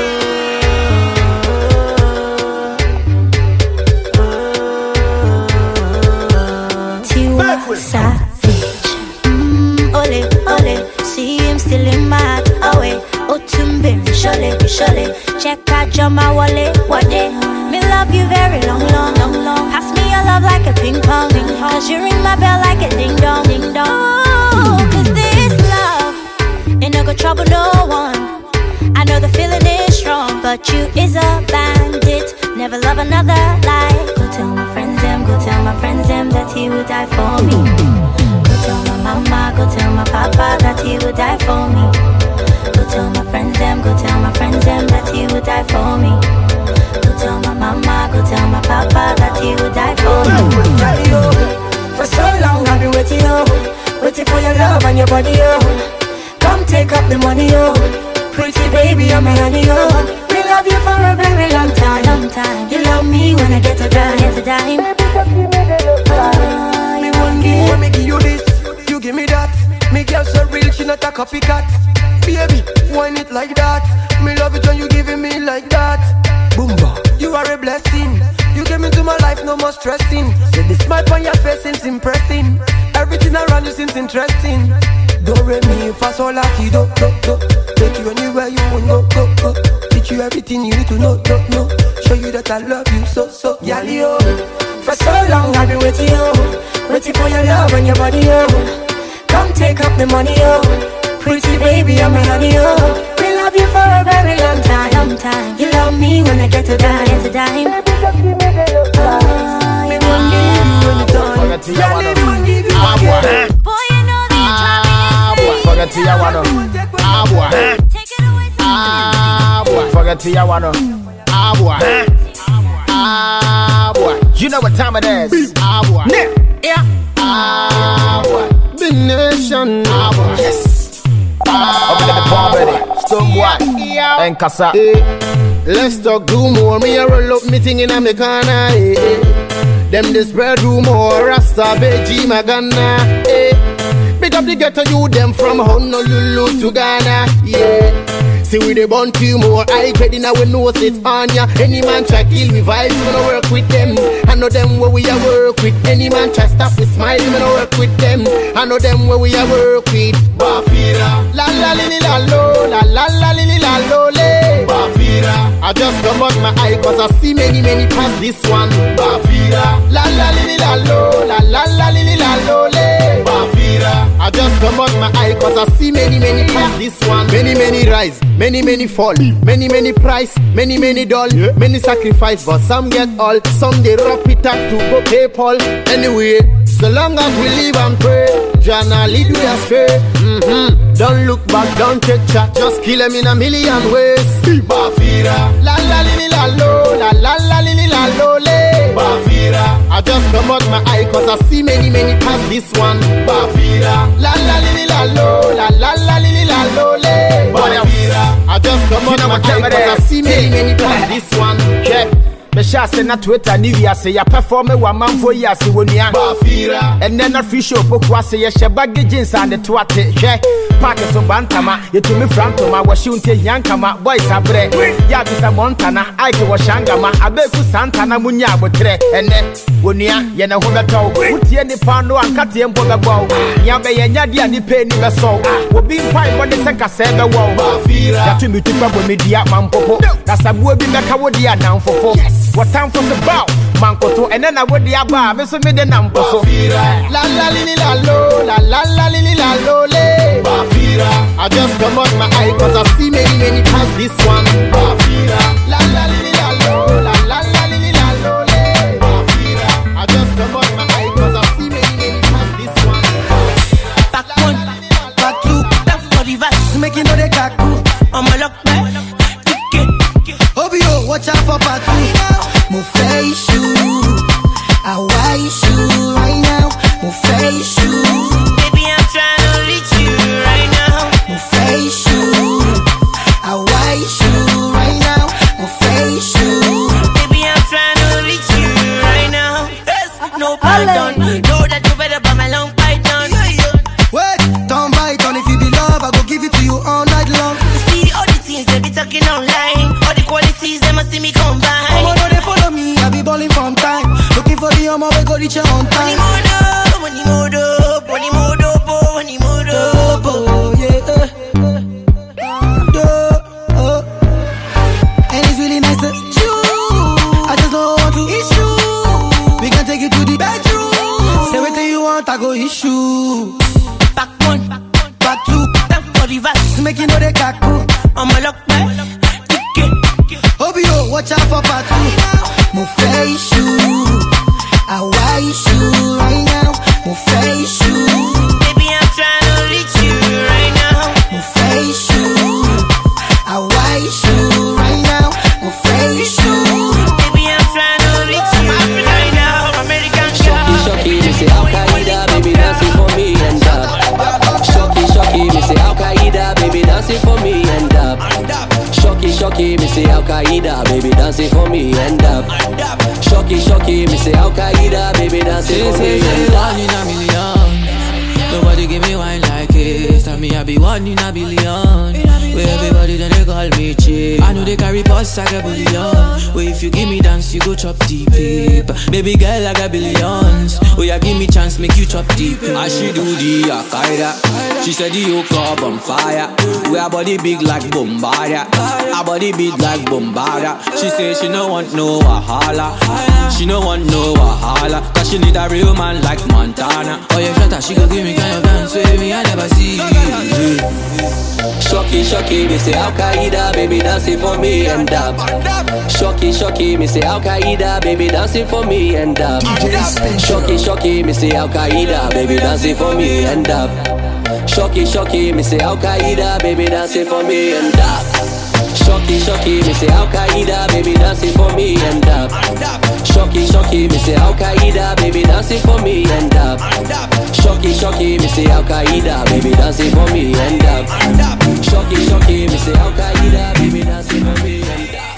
Tiwa Savage. Mm, ole, ole. See him still in my heart. Away. Otumbe, shole, shole. Check out Jama Wale, Wade. Me love you very long, long, long, long. Pass me your love like a ping pong, ping pong. Cause you ring my bell like a ding dong, ding dong. Oh, cause this love ain't no go trouble no one. I know the feeling is strong, but you is a bandit. Never love another like. Go tell my friends them, go tell my friends them that he would die for me. Go tell my mama, go tell my papa that he would die for me. Go tell my friends them, go tell my friends them that he would die for me. Go tell my mama, go tell my papa that he would die for me. For so long I've been waiting, oh, waiting for your love and your body, oh. Come take up the money, oh. Pretty baby, I'm a honey, oh. We love you for a very long time. a copycat. Baby, wine it like that. Me love it when you giving me like that. Boomba, you are a blessing. You came into my life, no more stressing. So the smile on your face seems impressing. Everything around you seems interesting. Do re mi fa sol la ti do do do. Take you anywhere you want go go go. Teach you everything you need to know do know. Show you that I love you so so. Yali yo. For so long I've been waiting yo, waiting for your love and your body yo. Come take up the money yo. Pretty baby, I'm a honey yo. We love you for a very long time. Long time. You love me when I get to dime. Get to dime. Baby, just give me the love. Oh, you want me when you done. Yeah, let me give you again. Boy, you know that you're trying. Forget to your one. Ah, boy. Take it away. Ah, boy. Forget to your one. Ah, boy. Ah, boy. You know what time it is. Ah, boy. Yeah. Ah, boy. Big nation. Ah, boy. Yes. Up in the poverty, Stonebwoy, and Kasa. Let's talk do more. Me a roll up meeting in a me corner. Eh, eh. Them this spread rumor. Rasta Beji Magana. Eh. Big up the ghetto you them from Honolulu to Ghana. Yeah. See we they born two more. I ready now we know it on ya. Any man try kill me vibes, we gonna work with them. I know them where we a work with. Any man try stop me smile, we gonna work with them. I know them where we a work with. Bafira, la la li li la lo, la la la li li la lo le. Bafira, I just come out my eye 'cause I see many many past this one. Bafira, la la li li la lo, la la la li li la lo le. Bafira, I just come out my eye 'cause I see many many past this one. Many many rise. Many, many fall, many, many price, many, many doll, yeah. Many sacrifice, but some get all. Some they wrap it up to go PayPal. Anyway, so long as we live and pray, Jana lead we astray. Mm-hmm. Don't look back, don't take chat, just kill them in a million ways. Bafira, la la li li la lo, la la la li li la lo le. Bafira, I just come out my eye 'cause I see many, many past this one. Bafira, la la li li la lo, la la la li li la lo le. Bafira, I just come out my eye 'cause I see many, many past this one. Yeah. Me shall say na Twitter ni we say ya perform one man for years when we are Bafira. And then a free show book say ya shebag jeans and the twat check. Park so bantama, you to me from to my washunte yankama, boys are bread. Ya be some Montana, I go Shangama, Abeku Santana Munya botre, and then when ya yena hoga tow, put ye ni pando and cut him for the bow. Yabe yadia ni penny the soul. Will be fine when the second said the wall. Bafira, that to me to papa media man popo. That's a boy be the Kawodia down for four. What time for the bow? Mankoto, and then I would the abba, Miss Mid and Nampo. La la li la lo, la la la li la lo le. Bafira, I just come out my eye 'cause I see many, many past this one. Bafira, la la li la lo, la la la li la lo le. Bafira, I just come out my eye 'cause I see many, many past this one. Back one, back two, back for the verse. Making all the kaku, I'm a lock back. Obio, watch out for part two. Mo face you, I wish you right now. Mo face you, baby, I'm trying to reach you right now. Mo face you, I wish you right now. Mo face you, baby, I'm trying to reach you right now. Yes, no python, know that you better buy my long python. Wait, don't bite on if you be love, I go give it to you all night long. You see all the things they be talking online, all the qualities they must see me combine. Oh, no, they follow me, I be balling from time. Looking for the homo, we go reach you on time. Money modo, money modo, money modo, oh, yeah, uh, uh, and it's really nice to you. I just don't want to issue. We can take it to the bedroom. Say everything you want, I go issue. Back one, back two, back for the verse. Make you know the kaku. I'm a lock back. Obio, watch out for part two. Mo face you, I wish you right now. Mo face you, baby, I'm trying to reach you right now. Mo face you, I wish you right now. Mo face you, baby, I'm trying to reach you right now. American Shocky, shocky, me say Al Qaeda, baby dancing for me and up. Shocky, shocky, me say Al Qaeda, baby dancing for me and up. Shocky, shocky, me say Al Qaeda, baby dancing for me and up. Shocky, shocky, me say Al Qaeda, baby dancing for me and up. One in a million, Nobody give me wine like it. Tell me I be one in a billion. Where everybody then they call me cheap. I know they carry posts like a billion. Where if you give me dance, you go chop deep. Baby girl, I got billions. Oh yeah, give me chance, make you chop deep. I she do the Akaida. She said the yoke up on fire. We our body big like Bombardia. Our body big like Bombardia. She say she no want no wahala. She no want no wahala. Cause she need a real man like Montana. Oh yeah, shut up, she gon' give me kind of dance with me I never see. Shocky, shocky, me say Al Qaeda, baby dancing for me and dab. Shocky, shocky, me say Al Qaeda, baby dancing for me and dab. Shocky, shocky, me say Al Qaeda, baby dancing for me and dab. Shocky, shocky, me say Al Qaeda, baby dancing for me and dab. Shocky, shocky, me say Al Qaeda, baby dancing for me and dab. Shocky, shocky, me say Al Qaeda, baby dancing for me and dab. Shocky, shocky, me say Al Qaeda, baby dancing for me and dab. Shocky, shocky, me say Al Qaeda, baby dancing for me and dab.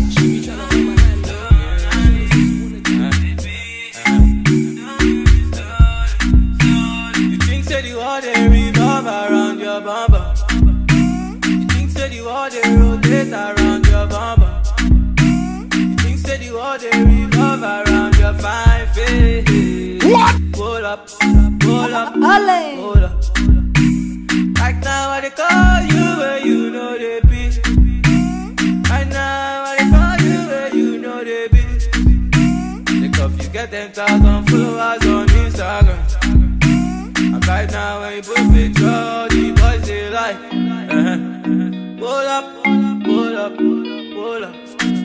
You think say the world they revolve around your bumper? You think say the world they rotate around your bumper? You think say the world they revolve around your fine face? What? Pull up, pull up, pull up. Right now I they call you where you know they be. Right now I they call you where you know they be. Because you get ten thousand followers on Instagram. And right now when you put picture, all the boys they like. Uh-huh. Pull up, pull up, pull up.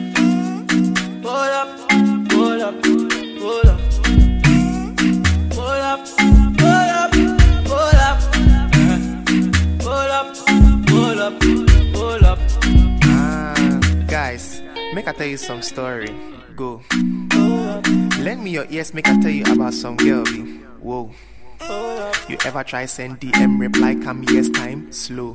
Pull up, pull up, pull up. Pull up, pull up, pull up. Uh-huh. Pull up, pull up, pull up. Ah, guys, make I tell you some story. Go. Lend me your ears, make I tell you about some girl. Be. Whoa. You ever try send D M reply come years time? Slow.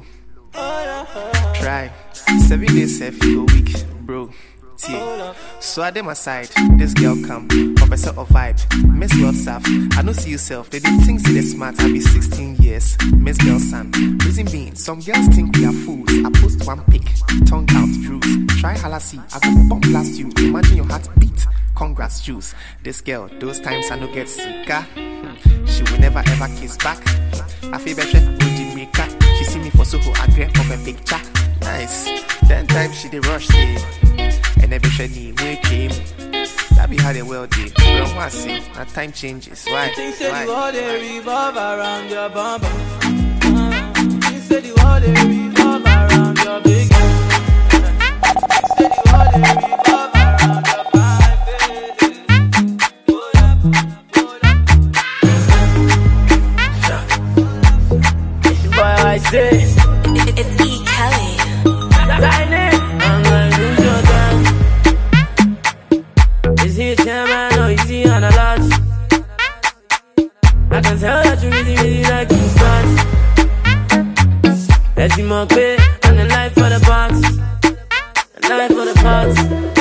Try. Seven days if you go week, bro. T. So I them aside, this girl come, professor of vibe, Miss WhatsApp. I don't see yourself, they did things they smart. I be sixteen years, Miss Girl son. Reason being, some girls think we are fools. I post one pic, tongue out, drugs. Try halasi, I go bomb blast you. Imagine your heart beat. Congrats, juice. This girl, those times I no get sicker. She will never ever kiss back. I feel better with the maker. She see me for Soho, I grab up a picture. Nice. Then time she dey rush it. And every shady way came. That be how the world did. Bro, what I say? Now time changes. Why? You think say Why? the world they revolve around your bumper? You think say the world they revolve around your big head? You think say the world they revolve around your fine face? Pull up, pull up. It's your boy I say. It's E. Kelly. Sign it. I'm like, lose your time. Is he a chairman or is he on a lot? I can tell that you really, really like his stars. Let's be more clear on the life for the parts. The life for the parts.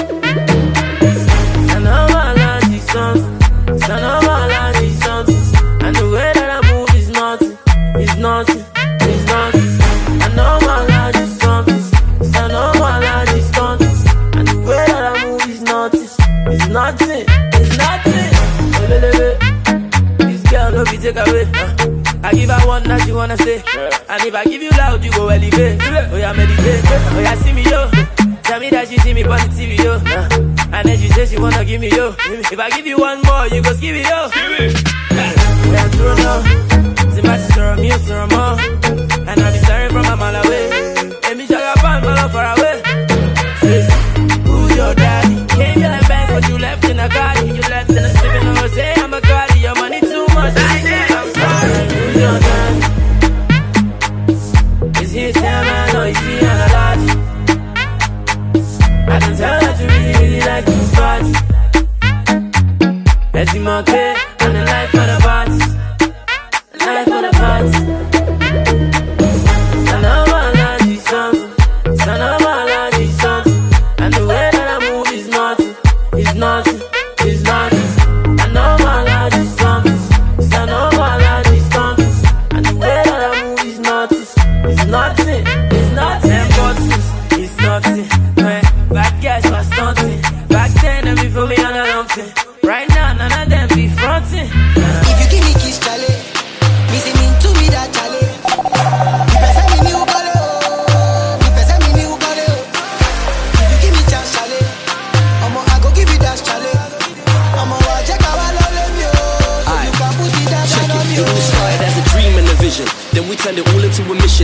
I know I like these songs. I know I like these songs. And the way that I move is nothing. It's nothing. It's nothing. I know I like these songs. I know I like these songs. And the way that I move is nothing. It's nothing. It's nothing. Oh, le, le, le. This girl no be take away. Uh. I give her one that she wanna say. And if I give you loud, you go elevate. Oh yeah, meditate. Oh yeah, see me yo. Tell me that she see me on the T V yo. Uh. And then she say she wanna give me yo. If I give you one more, you go skip it yo. We are through now. See my sister on me, sister on more. And I be staring from a mile away. And me shall have fun, my love far away. Say, who's your daddy? Came to the bank, but you left in a car. You left in a sleeping over. Say I'm a cardi, your money too much. I did. I'm sorry. Who's your daddy? Is he a chairman or is he on a lodge? I can tell that you really, really like to start. Let's be more clear on the life for the parts. The life for the parts. I know I like these songs. I know I like these songs. And the way that I move is nothing. It's nothing. It's nothing. I know I like these songs. I know I like these songs.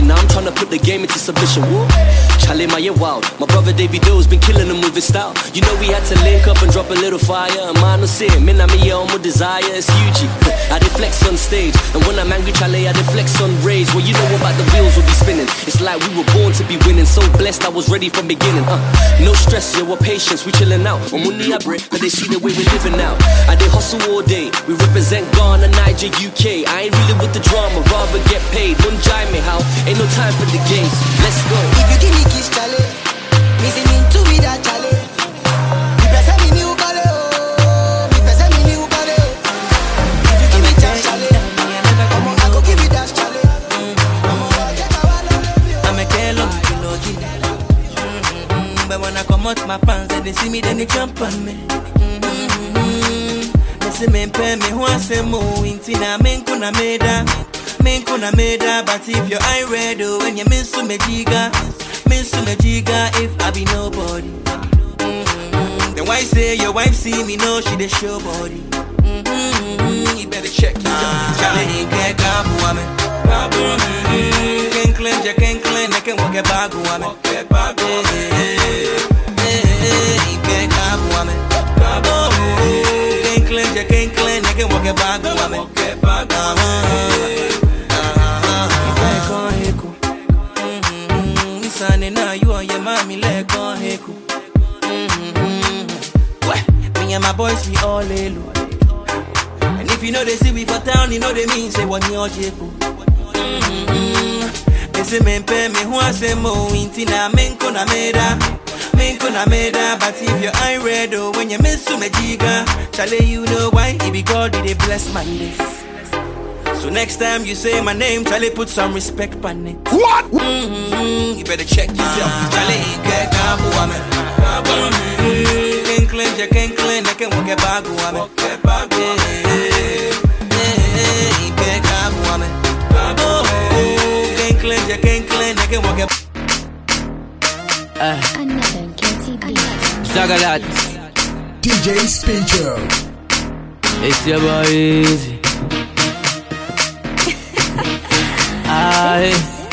mission. Now I'm trying to put the game into submission. Woo. Charlie, my year wild. My brother Davido's been killing them with his style. You know we had to link up and drop a little fire. And mine no say, me na me yeah, I'm desire. It's U G. I did flex on stage, and when I'm angry, Charlie, I did flex on rage. Well, you know about the wheels will be spinning. It's like we were born to be winning. So blessed, I was ready from beginning. Uh, no stress, yeah, we're patience. We chilling out. On money I break, but they see the way we living now. I did hustle all day. We represent Ghana, Niger, U K. I ain't really with the drama, rather get paid. Don't jive me how? Ain't no time for the games. Let's go. If you give me kiss, Charlie, me say me to be that Charlie. Me person me new Charlie, oh. Me person me new Charlie. If you give me chance, Charlie, I go give you that Charlie. I'm a kello, kilo, kilo. But when I come out my pants, and they see me, then they jump on me. They say me pay me once a more. Intina men kuna meda, men kuna meda. But if your eye red, oh, when you miss to me jiga, miss to me jiga. If I be nobody, mm-hmm. Then why say your wife see me? No, she the show body. Mm-hmm. You better check yourself. Charlie, can't come woman. Can't clean, you can't clean. I can walk a bag woman. Can't come woman. Can't clean, you can't clean. I can walk a bag woman. Now you and your mommy let go heku. Mm-hmm. Me and my boys we all elu. And if you know they see we for town, you know they mean say one year jeku. Mm-hmm. They say men pay me who I say mo inti na men kona meda, men kona meda. But if your eye red oh when you miss to me jiga, Charlie you know why? It be God did they bless my life. So next time you say my name, Charlie, put some respect on it. What? Mm-hmm. You better check yourself. Charlie, get kabu woman. Can't clean, you can't clean. I can walk a bag woman. Get kabu woman. Can't clean, you can't clean. I can walk a. Another K T B. Zagalat. D J Spincho. It's your boy Easy. Aye.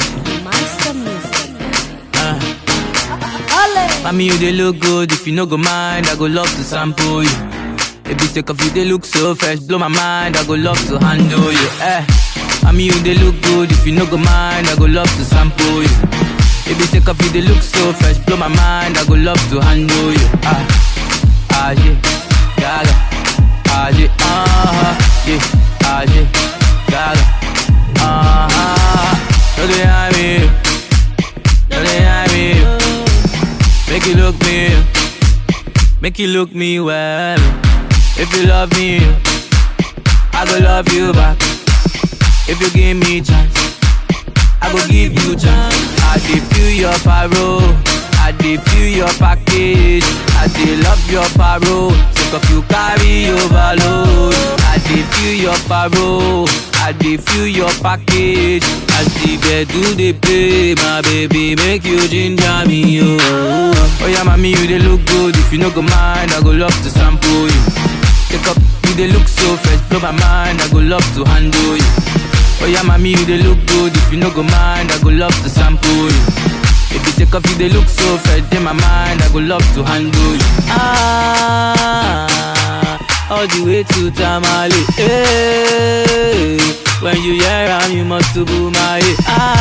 Uh. Mommy, you they look good. If you no go mind, I go love to sample you. If you sick of you, they look so fresh. Blow my mind, I go love to handle you. Eh. Mommy, you they look good. If you no go mind, I go love to sample you. If you sick of you, they look so fresh. Blow my mind, I go love to handle you. Ah, ah yeah, gaga. Ah yeah, ah yeah, ah yeah, gaga. Ah, no they have me, no they have me. Make you look me, make you look me well. If you love me, I go love you back. If you give me chance, I go give you chance. I dey feel your parole, I dey feel your package. I dey love your parole, sick of you carry overload. I dey feel your parole, I dey feel your package. As the bed do they play, my baby make you ginger me, oh. Oh yeah, mommy, you they look good. If you no go mind, I go love to sample you. Take up, you they look so fresh, blow my mind, I go love to handle you. Oh yeah, mommy, you they look good. If you no go mind, I go love to sample you. If you take off, you they look so fresh, in my mind, I go love to handle you. Ah, all the way to Tamale. Hey, when you hear am, you must to boom my head.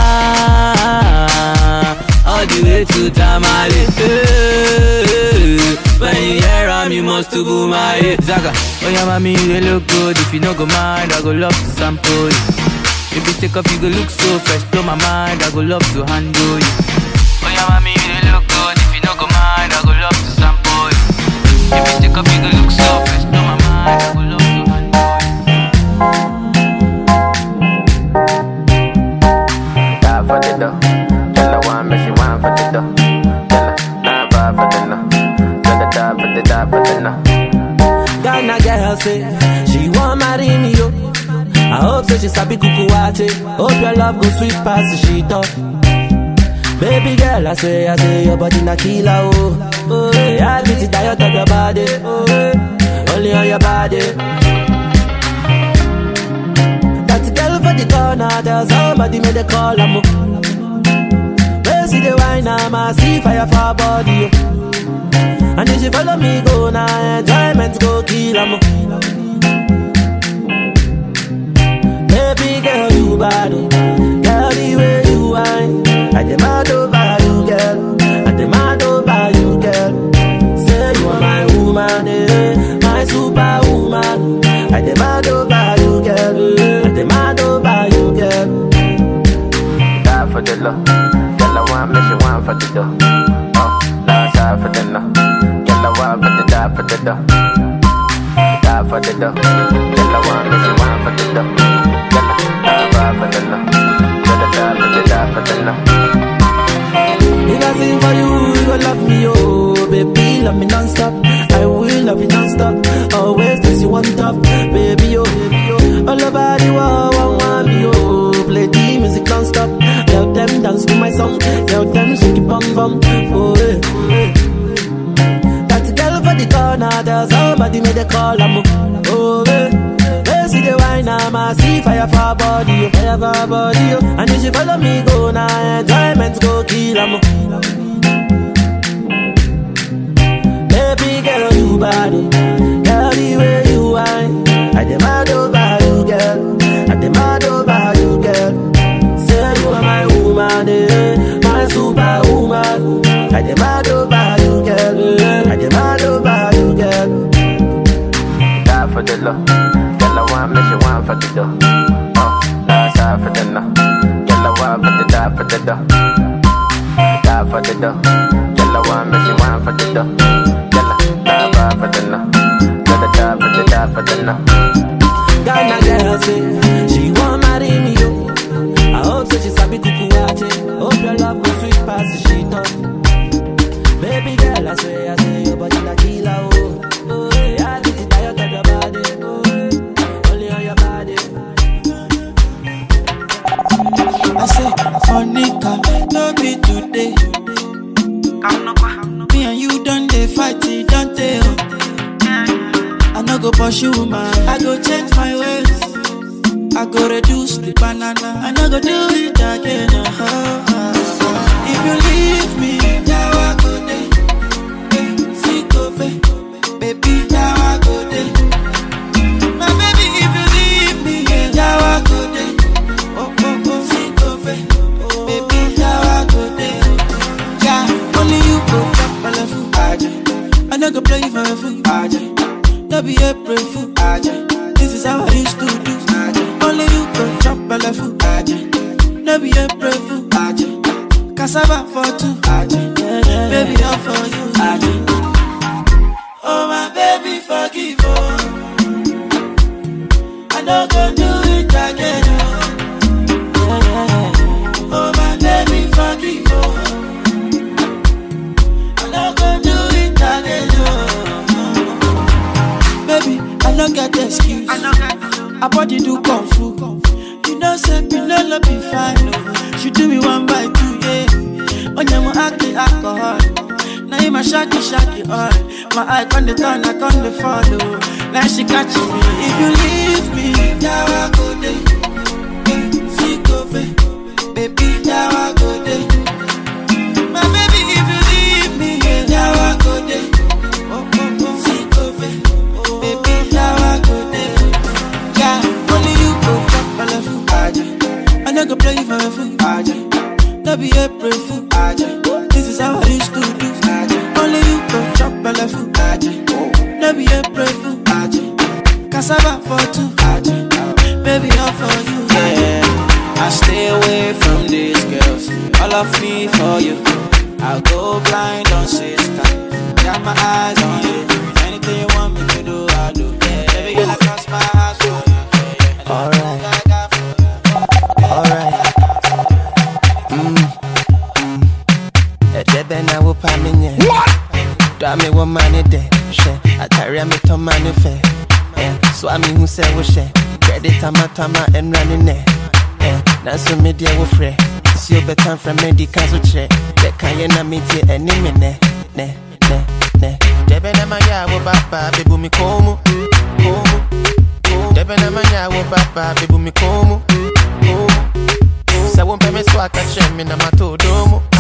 Ah, all the way to Tamale. Hey, when you hear am, you must to boom my head. Zaga, oh yeah, mommy, you they look good. If you no go mind, I go love to sample you. If you take off, you go look so fresh, blow my mind, I go love to handle you. Oh yeah, mommy, you look good. If you no go mind, I go love to sample you. If you take off, you go look so fresh, blow my mind, I go love to handle you. Die for the dough, tell her one, but she want for the dough. Tell her, nah, five for the no. Tell her, die for the, die for the no. Ghana girl say, she want marry me, yo. I hope so she sabi kukuwache. Hope your love go sweet past the sheet up. Baby girl, I say, I say your body na killer, oh. Oh, yeah, I get it diet of your body. Oh, yeah. Only on your body. That girl for the corner, tell somebody made a call, I'm the wine, I'm a see fire for body. And if you follow me, go now, enjoyment go kill 'em. Baby girl, you bad, girl, the way you whine, I demand over you, girl. I demand over you, girl. Say you are my woman, eh, my superwoman. I demand over you, girl. I demand over you, girl. Die for the love, girl. I want me, she want for the dough. Oh, last side for the love, girl. I want for the die for the dough. Die for the dough, girl. I want me, she want for the dough. Girl, die for the love, girl. Die for the die for the love. If I sing for you, you gon' love me, oh baby, love me non-stop. I will love you non-stop. Always place you on top, baby, oh baby, oh. All over the world, I want me, oh. Play the music non-stop. Tell them dance to my song. Tell them shake it bum bum. Oh yeah, oh, yeah. That girl for the corner, there's somebody made a call, I'm oh yeah. They see the wine, I'm a see fire for body, oh, fire for body, oh. And if you follow me, go now, enjoyment go kill 'em. Baby girl, you bad, girl, the way you whine, I demand over you, girl. I demand over you, girl. Say you are my woman, eh, my superwoman. I demand over you, girl. I demand over you, girl. Die for the love, girl. I want me, she want for the dough. Oh, last side for the love, girl. I want for the die for the dough. Die for the dough, girl. I want me, she want for the dough. Girl, die for the love, girl. Die for the die for the love. Ghana girl say she want marry me, yo. I hope so she sabi kuku wache. Hope your love go sweet past the shit up. Baby girl, I say, I say your body like killer, oh. Oh, yeah, I get it tired of your body, oh, yeah. Only on your body. I say, Monica, no be today. Me and you done they fight, it don't tell. I no go pursue man, I go change my ways. I go reduce the banana, I no go do it again. Uh-huh. If you leave me, now I go there. See go baby, now I go there. My baby, if you leave me, now I go there. Oh oh oh, see go baby, now I go there. Yeah, only you go drop my love, Aja. I no go play for a fool, Aja. No be April fool, Aja. This is how I used to do, Aja. Only you can chop my love, Aja. No be April fool, Aja. Cassava for two, Aja. Baby, all for you, Aja. Oh my baby, forgive, oh. I no go do it again, oh. Oh my baby, forgive, oh. I no go do it again, oh. Baby, I no get excuse. I body do kung fu. You know, say me no love be fine. No. She do me one by two, yeah. On your acting alcohol. Now you my shaky shaky on. My eye on the turn, I on the follow. Now she catching me. If you leave me, now I go there. See go baby, now I go there. My baby, if you leave me, now I go there. Oh oh oh, see go baby, now I go there. Yeah, only you go chop my love, Aja. I no go play for a fool, Aja. No be April fool, Aja. This is how I used to do, Aja. Only you go chop my love, Aja. No be April fool, Aja. Cassava for two, Aja. Baby, all for you, yeah. I stay away from these girls. All of me for you. I'll go blind on sister. Got my eyes on you. Anything you want me to do, I'll do. Yeah, every girl I cross my eyes for you. Alright, alright. Mm, mm. Ejebe na wupa minye. What? Do me one money day. She, I carry me to money fair. Eh, so I mean who say we share. Credit tama tama and running there. Eh, na so media wo free. See you better from medical so check. That can you na meet you any minute. Ne, ne, ne. Ejebe na maya wo baba, baby mi komu, komu. Debe na manya wo papa, baby mi komu, komu. Sa wumpe me swaka chemi na matodomo.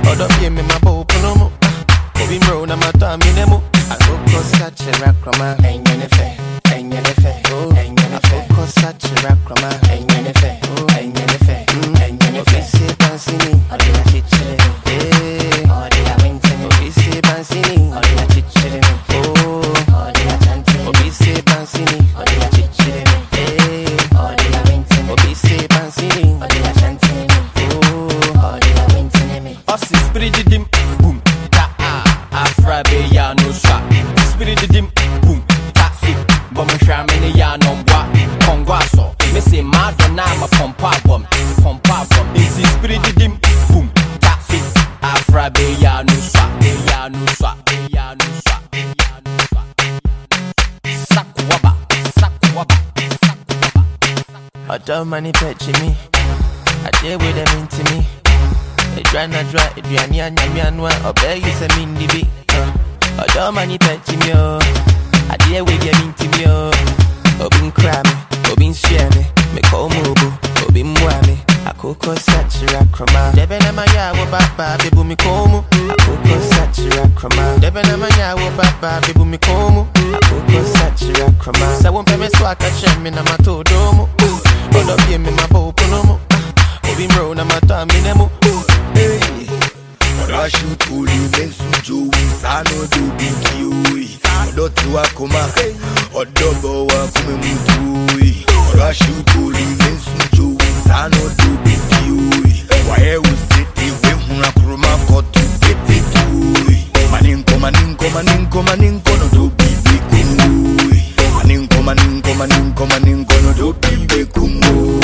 Hold up, yeah, me my bow, punomo. Obi bro, na my time in emo. I go cross such a rackrama. Ain't any fair, ain't any fair. Oh, ain't any fair. I go cross such a rackrama. Ain't any fair, oh, ain't any fair. Ain't any fair. Say Bansini, or they are chitching. Yeah, or they are winking. Obi say Bansini, or they are chitching. Oh, or they are chanting. Obi say Bansini, or they are chitching. Yeah, or they are winking. Obi say Bansini, or they are chanting. Oh, or they are winking. Us is spirit dim, boom, ta ah, Afra be ya no swap. Spirit dim, boom, ta fit. But me share me ya no wa, kongwaso. Me say Madonna, ma pompa bom, pompa bom. This is spirit dim, boom, ta fit. Afra be ya no swap, be ya no swap, be ya no swap, be ya no swap. Sakwaba, sakwaba, sakwaba. I don't money fetch me. I deal with them into me. They try not dry, if you are near Yamianwa, or bear you say mean the big. I don't money fetch me. I deal with them into me. Obin crammy, Obin share me, me call mobo, Obin mwame. I cook a satira crama. Debena maya wo baba, bibu mi komu. I cook a satira crama. Debena maya wo baba, bibu mi komu. I cook a satira crama. Sa won't pay me swaka shemi na mato domo. Hold up here me my bow punomo. Obin bro na mata minemo. Hey, I shoot all you men sujo. Sano do big you. Odo tu akoma, odo bo akume mutu. I shoot all you men sujo. Sano do big you. Why we sit we huna kroma kotu bete tu. Maninko maninko maninko maninko no do bibi kumu. Maninko maninko maninko maninko no do bibi kumu.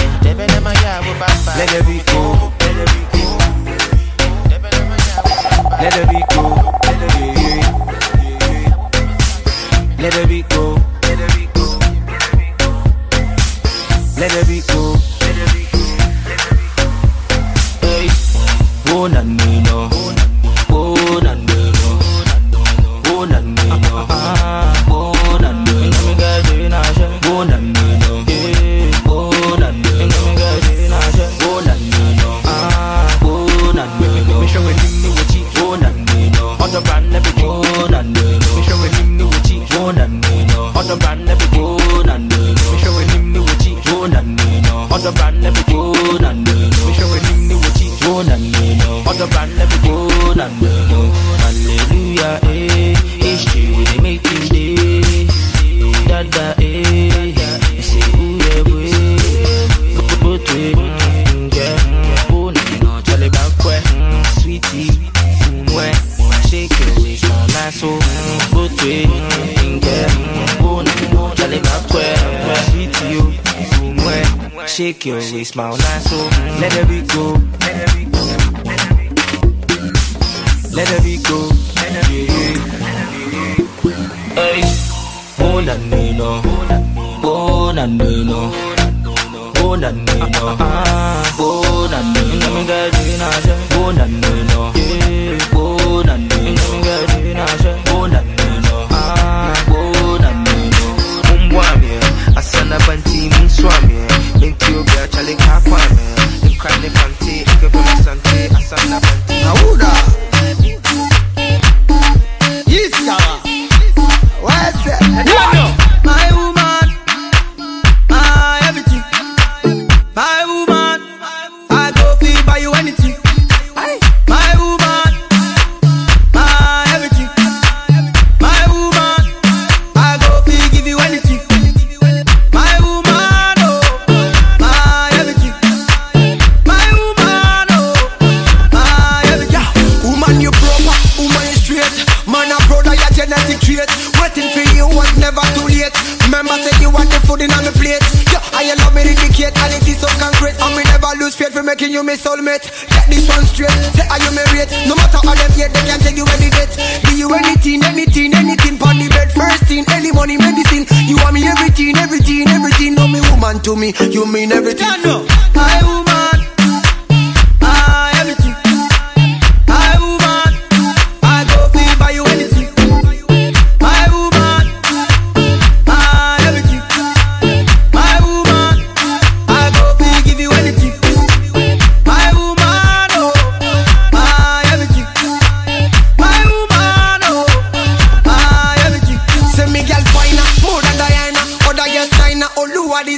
Let it be go, let it be go. Let it be go, let it be Let it be go, let it be go. Let it be go, let it be go. Hey, oh na no, oh na no, oh na no, oh na no. Me got you na she, oh na no, oh na no, me got you na she, oh na no, ah, oh na no. Me show him no chi, oh na no, on the brand never go, oh na no. Me show him no chi, oh na no, on the brand never go, oh na no. Me show him no chi, oh na no, on the brand never go, oh na no. Me show him no chi, oh na no, on the brand never go, oh na no. Hallelujah, eh, it's true, they make you day, da da eh, you say ooh yeah boy, go go to it, yeah, oh no, Charlie back sweetie, mwe, shake your waist, my nice so, go to it, yeah, oh no, Charlie back sweetie you, mwe, shake your waist, my nice so, let it be go, let it be go, let it be go, let it be go. Hey, oh na no, oh na no, oh na no, ah, oh na no, me got you na she, oh na no, oh na no, me got you na she, oh na no, ah, oh na no. Umwame, asana banti munswame, Ethiopia chale kakwame, ikrane fanti, ikebe sante, asana banti. Nauda. Yes, Kara. What's that? My woman, my everything. My woman, I go feel buy you anything. My woman, my everything. My woman, I go feel give you anything. My woman, oh, my everything. My woman, oh, my everything. Woman, you proper, woman, you straight. Man, a brother, your genetic trait. Waiting for you was never too late. Remember, said you want the food in on the plate. Yeah, I love me indicate, and it is so concrete. And me never lose faith for making you my soulmate. Get this one straight, say are you married? No matter how them yet, they can take you any date. Do you anything, anything, anything? Pon the bed, first thing, any money, medicine. You want me everything, everything, everything. No me woman to me, you mean everything. My woman, my everything. My woman, I go feel buy you anything. My woman, my everything. My woman, I go feel give you anything. My woman, oh, my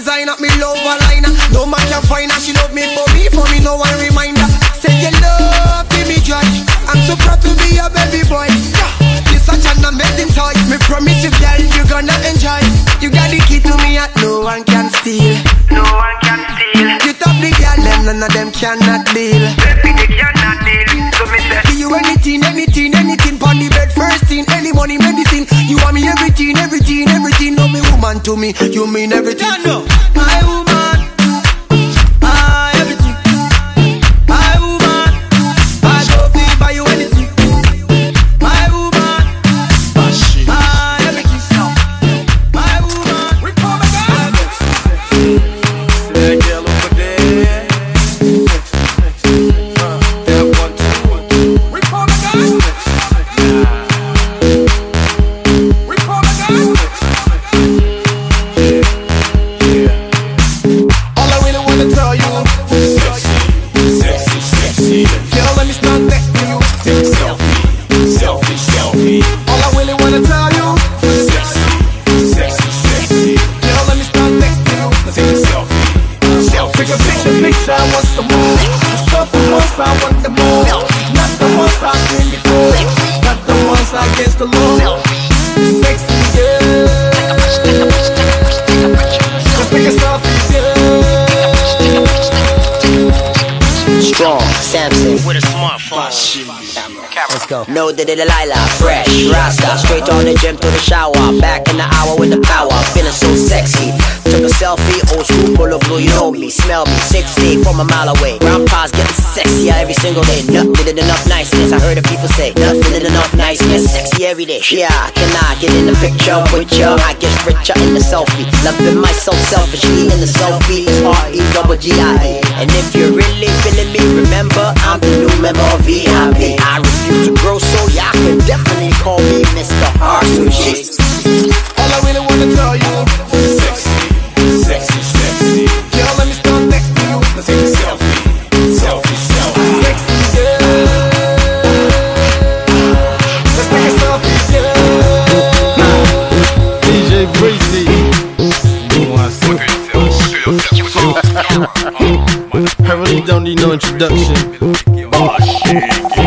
designer, me love her liner. No man can find her, she love me for me, for me no one reminder. Say you love me, me judge. I'm so proud to be your baby boy. You're such an amazing toy. Me promise you, girl, you're gonna enjoy. You got the key to me, and no one can steal. No one can steal. You top the girl, them none of them cannot deal. Baby, they cannot deal. So me say, give you anything, anything, anything. Pon the bed, first thing, any money, medicine. You want me everything, everything, everything. No me woman to me, you mean everything. No, my woman, my everything. My woman, I go be buy you anything. My woman, my everything. My woman, we come again. That girl over there. That one two. We come again. We come again. All I really wanna tell you, sexy, sexy, sexy. Girl, let me stand next to you. Take a selfie, selfie, selfie. All I really wanna tell you, sexy, sexy, sexy. Girl, let me stand next to you. Take a selfie, selfie. Take a picture, picture. I want some more. The selfie ones, I want them more. Not the ones I've seen before. Not the ones against the law. Sexy girl. Just take a selfie, girl. Strong, Samson with a smartphone. Let's go. No, the Delilah, fresh, Rasta, straight on the gym to the shower. Back in the hour with the power, feeling so sexy. Took a selfie, old school, full of blue, you know me, smell me, sixty from a mile away. Grandpa's getting sexier every single day. Nothing did enough niceness, I heard the people say. Nothing did enough niceness, sexy every day. Yeah, can I get in the picture with ya? I get richer in the selfie. Loving myself selfishly in the selfie. It's R E double G I E. And if you're really feeling me, remember I'm the new member of V I P. I refuse to grow, so y'all can definitely call me Mister R two G. All I really wanna tell you, sexy, sexy, sexy. Girl, let me stand next to you. Let's take a selfie, selfie, selfie. Sexy girl. Let's take a selfie, girl. D J Breezy. I really don't need no introduction. Oh shit.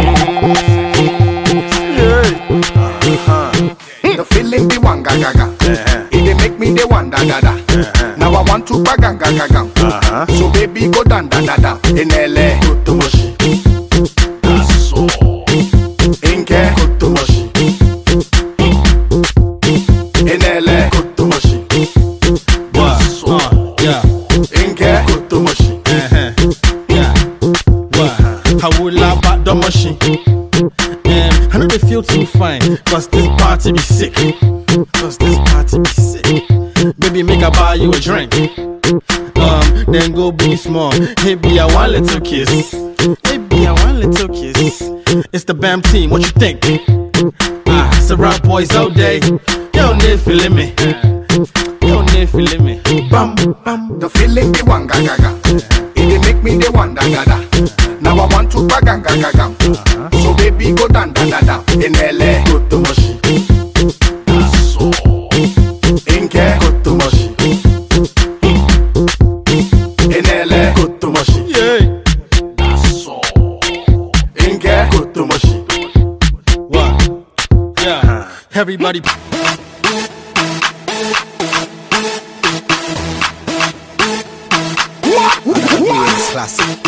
The feeling the one ga ga ga. It dey make me the one da da da. Now I want to bang ga ga ga. So baby go down da da da. In L A. Kotomoshi. That's all. Inke. Kotomoshi. In L A. Kotomoshi. That's all. Yeah. Inke. Kotomoshi. Yeah. What? How will I back the machine? Um, I know they feel too fine, cause this party be sick. Cause this party be sick. Baby, make I buy you a drink. Um, then go be small. Hey, be a one little kiss. Hey, be a one little kiss. It's the B A M team, what you think? Ah, it's the rap boys out there. Yo, they feeling me. Yo, they feeling me. Bam, bam. The feeling the one ga ga ga. It dey make me the one da da da. Now I want to bang ga ga ga. So baby go down da da da. In L A. Kotomoshi. That's all. Inke. Kotomoshi. In L A. Kotomoshi. Yeah. That's all. Inke. Kotomoshi. What? Yeah. Everybody. Classic.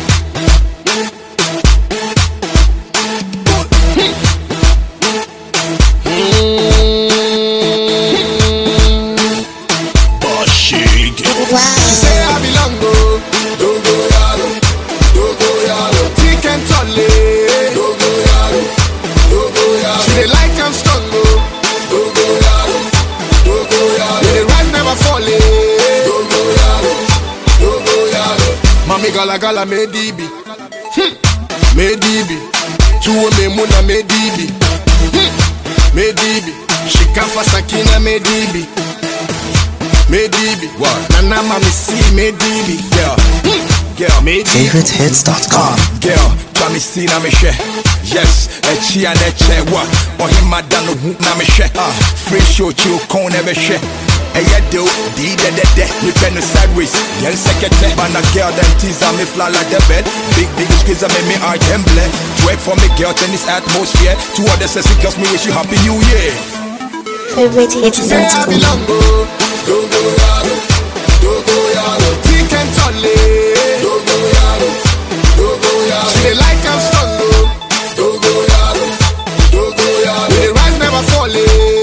Gala gala me D B, me D B. Tuo me muna me D B, me D B. Shikafa sakina me D B, me D B. Nana mami see me D B. Girl, girl, me D B. favorite hits dot com. Girl, try me see na me share. Yes, a chia na che wa. Oh him madano hu na me share. Free show chill con never share. Hey, yeah, do, D, de, de, de, me pen no sideways. Yen secretary, man, a girl, them tease me fly like the bed. Big, big squeeze, make me heart tremble. Twerk for me, girl, in this atmosphere. Two other sexy girls, me wish you happy new year. Favorite hits dot com. Go, go, yaro, go, go, yaro. Tick and Tolly. Go, go, yaro, go, go, yaro. She like I'm strong, go, go, yaro, go, go, yaro. The rise never falling.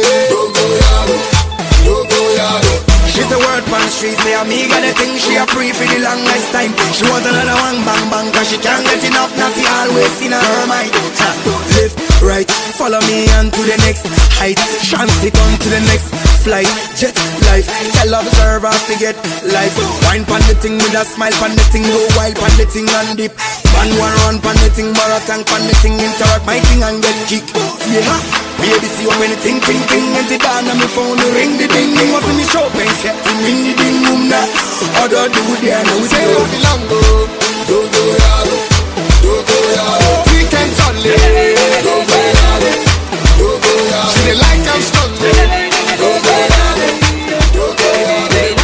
She's a word pan street, say I'm eager the thing she a pre for the longest time. She want another one bang bang, cause she can't get enough, not she always in her mind. Ha. Left, right, follow me on to the next height. Shanty come to the next flight. Jet life, tell observer to get life. Wine pan the thing with a smile, pan the thing, go wild, pan the thing and dip. Pan one run, pan the thing, borrow tank, pan the thing, interact my thing and get kick. Yeah, baby see when the ting ting ting, and the down on my phone, the ring the ding ding. What's in the show, pen set, ring the ding boom now. Other do there now, we say oh the long go, go go yaro, go go yaro. We can turn it, go go yaro, go go yaro. She like I'm strong, go go yaro, go go yaro.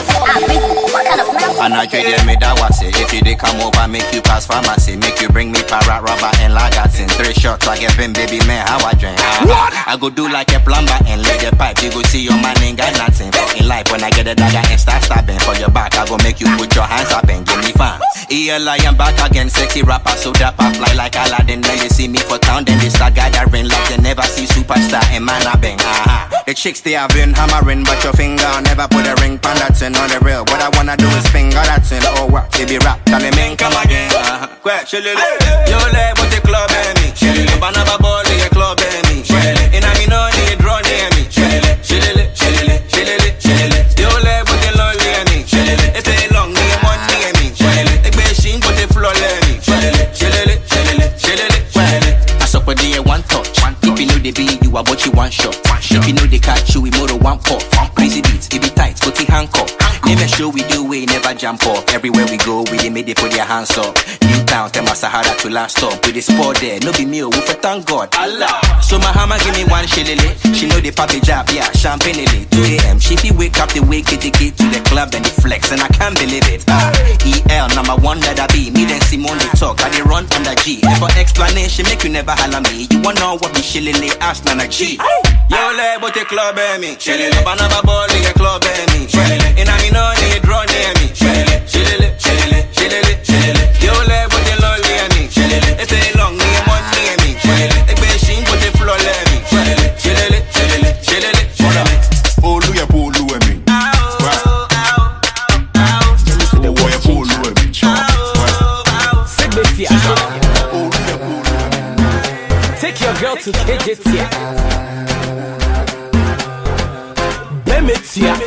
And I trade me that was it. If you did come over, make you pass pharmacy, make you bring me parrot rubber and lagatin. Three shots, I get been baby man, how I drink. What? I go do like a plumber and lay the pipe. You go see your man ain't got nothing. But in life, when I get a dagger and start stabbing for your back, I go make you put your hands up and give me fun. E L I am back again, sexy rapper, so dapper, fly like Aladdin. When they see me for town, then they start gathering like they never see superstar and man I bang. Uh-huh. The chicks they have been hammering, but your finger never put a ring on that thing on the real. What I wanna do is finger that thing. Oh what, baby rap, tell me man come again. Uh-huh. Quack, shillily, yo lay with the club and me. Shillily, banana ball in the club and me. Shillily, and I mean no need draw near me. Shillily, shillily, shillily, shillily, shillily. Yo lay with the lonely and me. Shillily, it's a long name one near me. Shillily, the machine put the floor let me. Shillily, shillily, shillily, shillily, shillily. I suck with the one touch. If you know the beat, you are what you want shot. If you know the catch, you we more than one pop. Crazy beats, it be tight, put the handcuff. Never show we do, we never jump up. Everywhere we go, we made it put their hands up. New town, tell my Sahara to last stop. With the sport there, no be meal, we for thank God. Allah. So my hammer give me one shillily. She know the papi job, yeah, champagne it. two a.m. She fi wake up the wake it, the kid to the club and the flex, and I can't believe it. Ah, E L, number one that I be. Me then Simone they talk, I they run under G. And for explanation, make you never holler me. You wanna know what me shillily, ask Nana G. Yo, lay but the club and me. Shillily, banana ball in the club and me. Shillily, and I mean no need draw near me. Shillily, shillily, shillily, shillily, shillily. Yo, lay but the lonely and me. Shillily, it's a long name one near me. Shillily, the machine put the floor let me. Shillily, shillily, shillily, shillily, shillily. Oh, look at Paul, look at me. Oh, boy, Paul, look at me. Take your girl to K J T. Bemetia.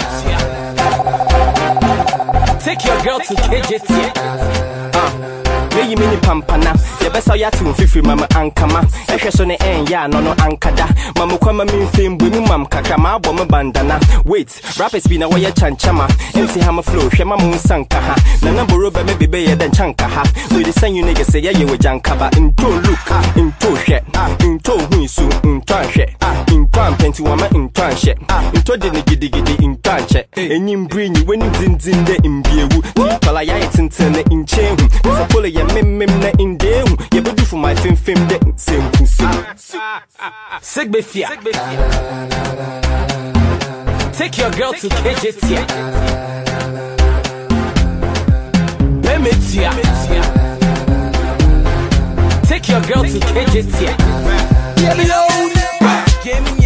Take your girl to K J T. Uh. Me mini pampana, ya besa ya tu fifi mama ankama. Ehwe so ne en ya no no ankada. Mamu kwa mami mfem bu mu mam kakra ma abo me bandana. Wait, rappers be na waya chanchama. M C hammer flow, hwe mamu sanka ha. Na na boro be me bebe ye den chanka ha. So the same you nigga say ya ye we jankaba. Into look, into hwe, into hu su, into hwe. Into ampenti wa ma into hwe. Into de ne gidi gidi into hwe. Enyim brinyi weni zinzin de imbiewu. Pala ya itintene inchehu. So pole ya mem mem na indehu. Ye bedu for my film film de simple sim. Sigbe fia. Take your girl to K J T. Bemetia. Take your girl to K J T. Yeah, me own. Yeah, me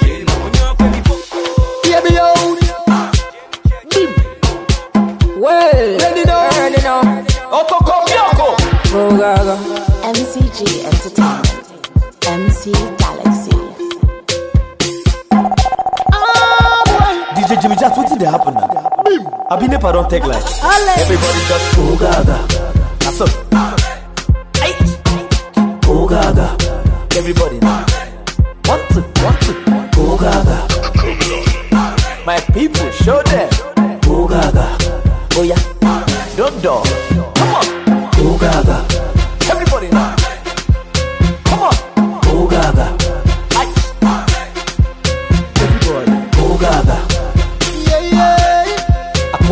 own. Well, ready now. Ready now. Otoko Kyoko. Go gaga. M C G Entertainment. M C Galaxy. D J Jimmy Jazz, what did happen now? I be never don't take life. Everybody just go gaga. That's all. Go gaga. Everybody now. One two, one two. Go gaga. My people, show them. Go gaga. Oh yeah. Don't do. Come on. Go gaga. Everybody now. Come on. Go gaga. Everybody. Go gaga. Yeah,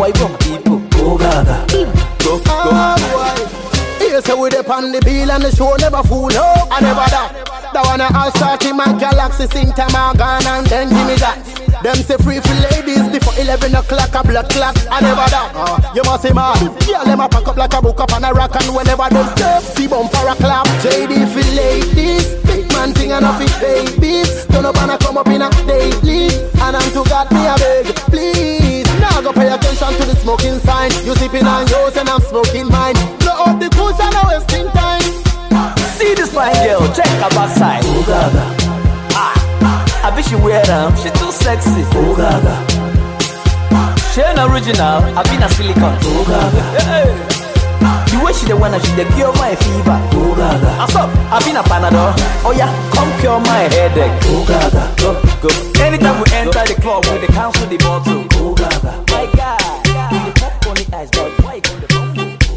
boy from people. Oh gaga, go go. You say we dip on the bill and the show never fool. No, I never that. That one I start in my galaxy, sing time I gone and then give me that. Them say free for ladies before eleven o'clock a blood clock. I never that. Uh, you must see mad. Yeah, let me pack up like a book up and a rock and whenever them step, see bumper a clap. J D for ladies, big man thing and a fit babies. Turn up and I come up in a daily, and I'm to God me a beg, please. Now go pay attention to the smoking sign. You sipping on yours and I'm smoking mine. Blow up the cool and I'm wasting time. See this fine girl, check her backside. Oh gaga, ah, I bet she wear them. She too sexy. Oh gaga, she ain't original. I been a silicone. Oh gaga, hey. The way she the one, she the cure my fever. Oh gaga, I saw I been a Panadol. Oh yeah, come cure my headache. Oh gaga, go go. Anytime we enter the club, we the cancel the bottle. Oh gaga, my God, the pop on the ice, but why you come the phone?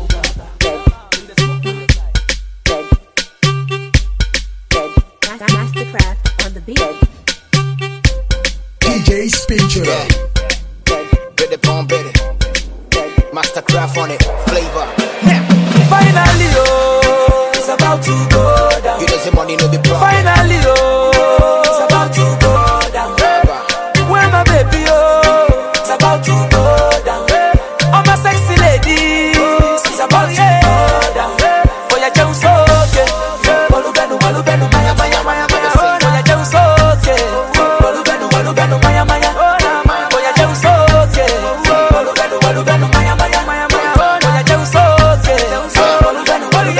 Mastercraft on the beat. D J Spincher. With the bomb, baby. Mastercraft on it, flavor. Finally, oh, it's about to go down. You know the money no be problem. Finally, oh, it's about to go down. Where my baby, oh, it's about to go down. All my sexy ladies, it's about to go down. For your Jones, okay. Walubenu, walubenu, maya, maya, maya, maya. For your Jones, okay. Walubenu, walubenu, maya, maya. For your Jones, okay. Walubenu, walubenu, maya, maya, maya, maya. For your Jones, okay. Walubenu, walubenu,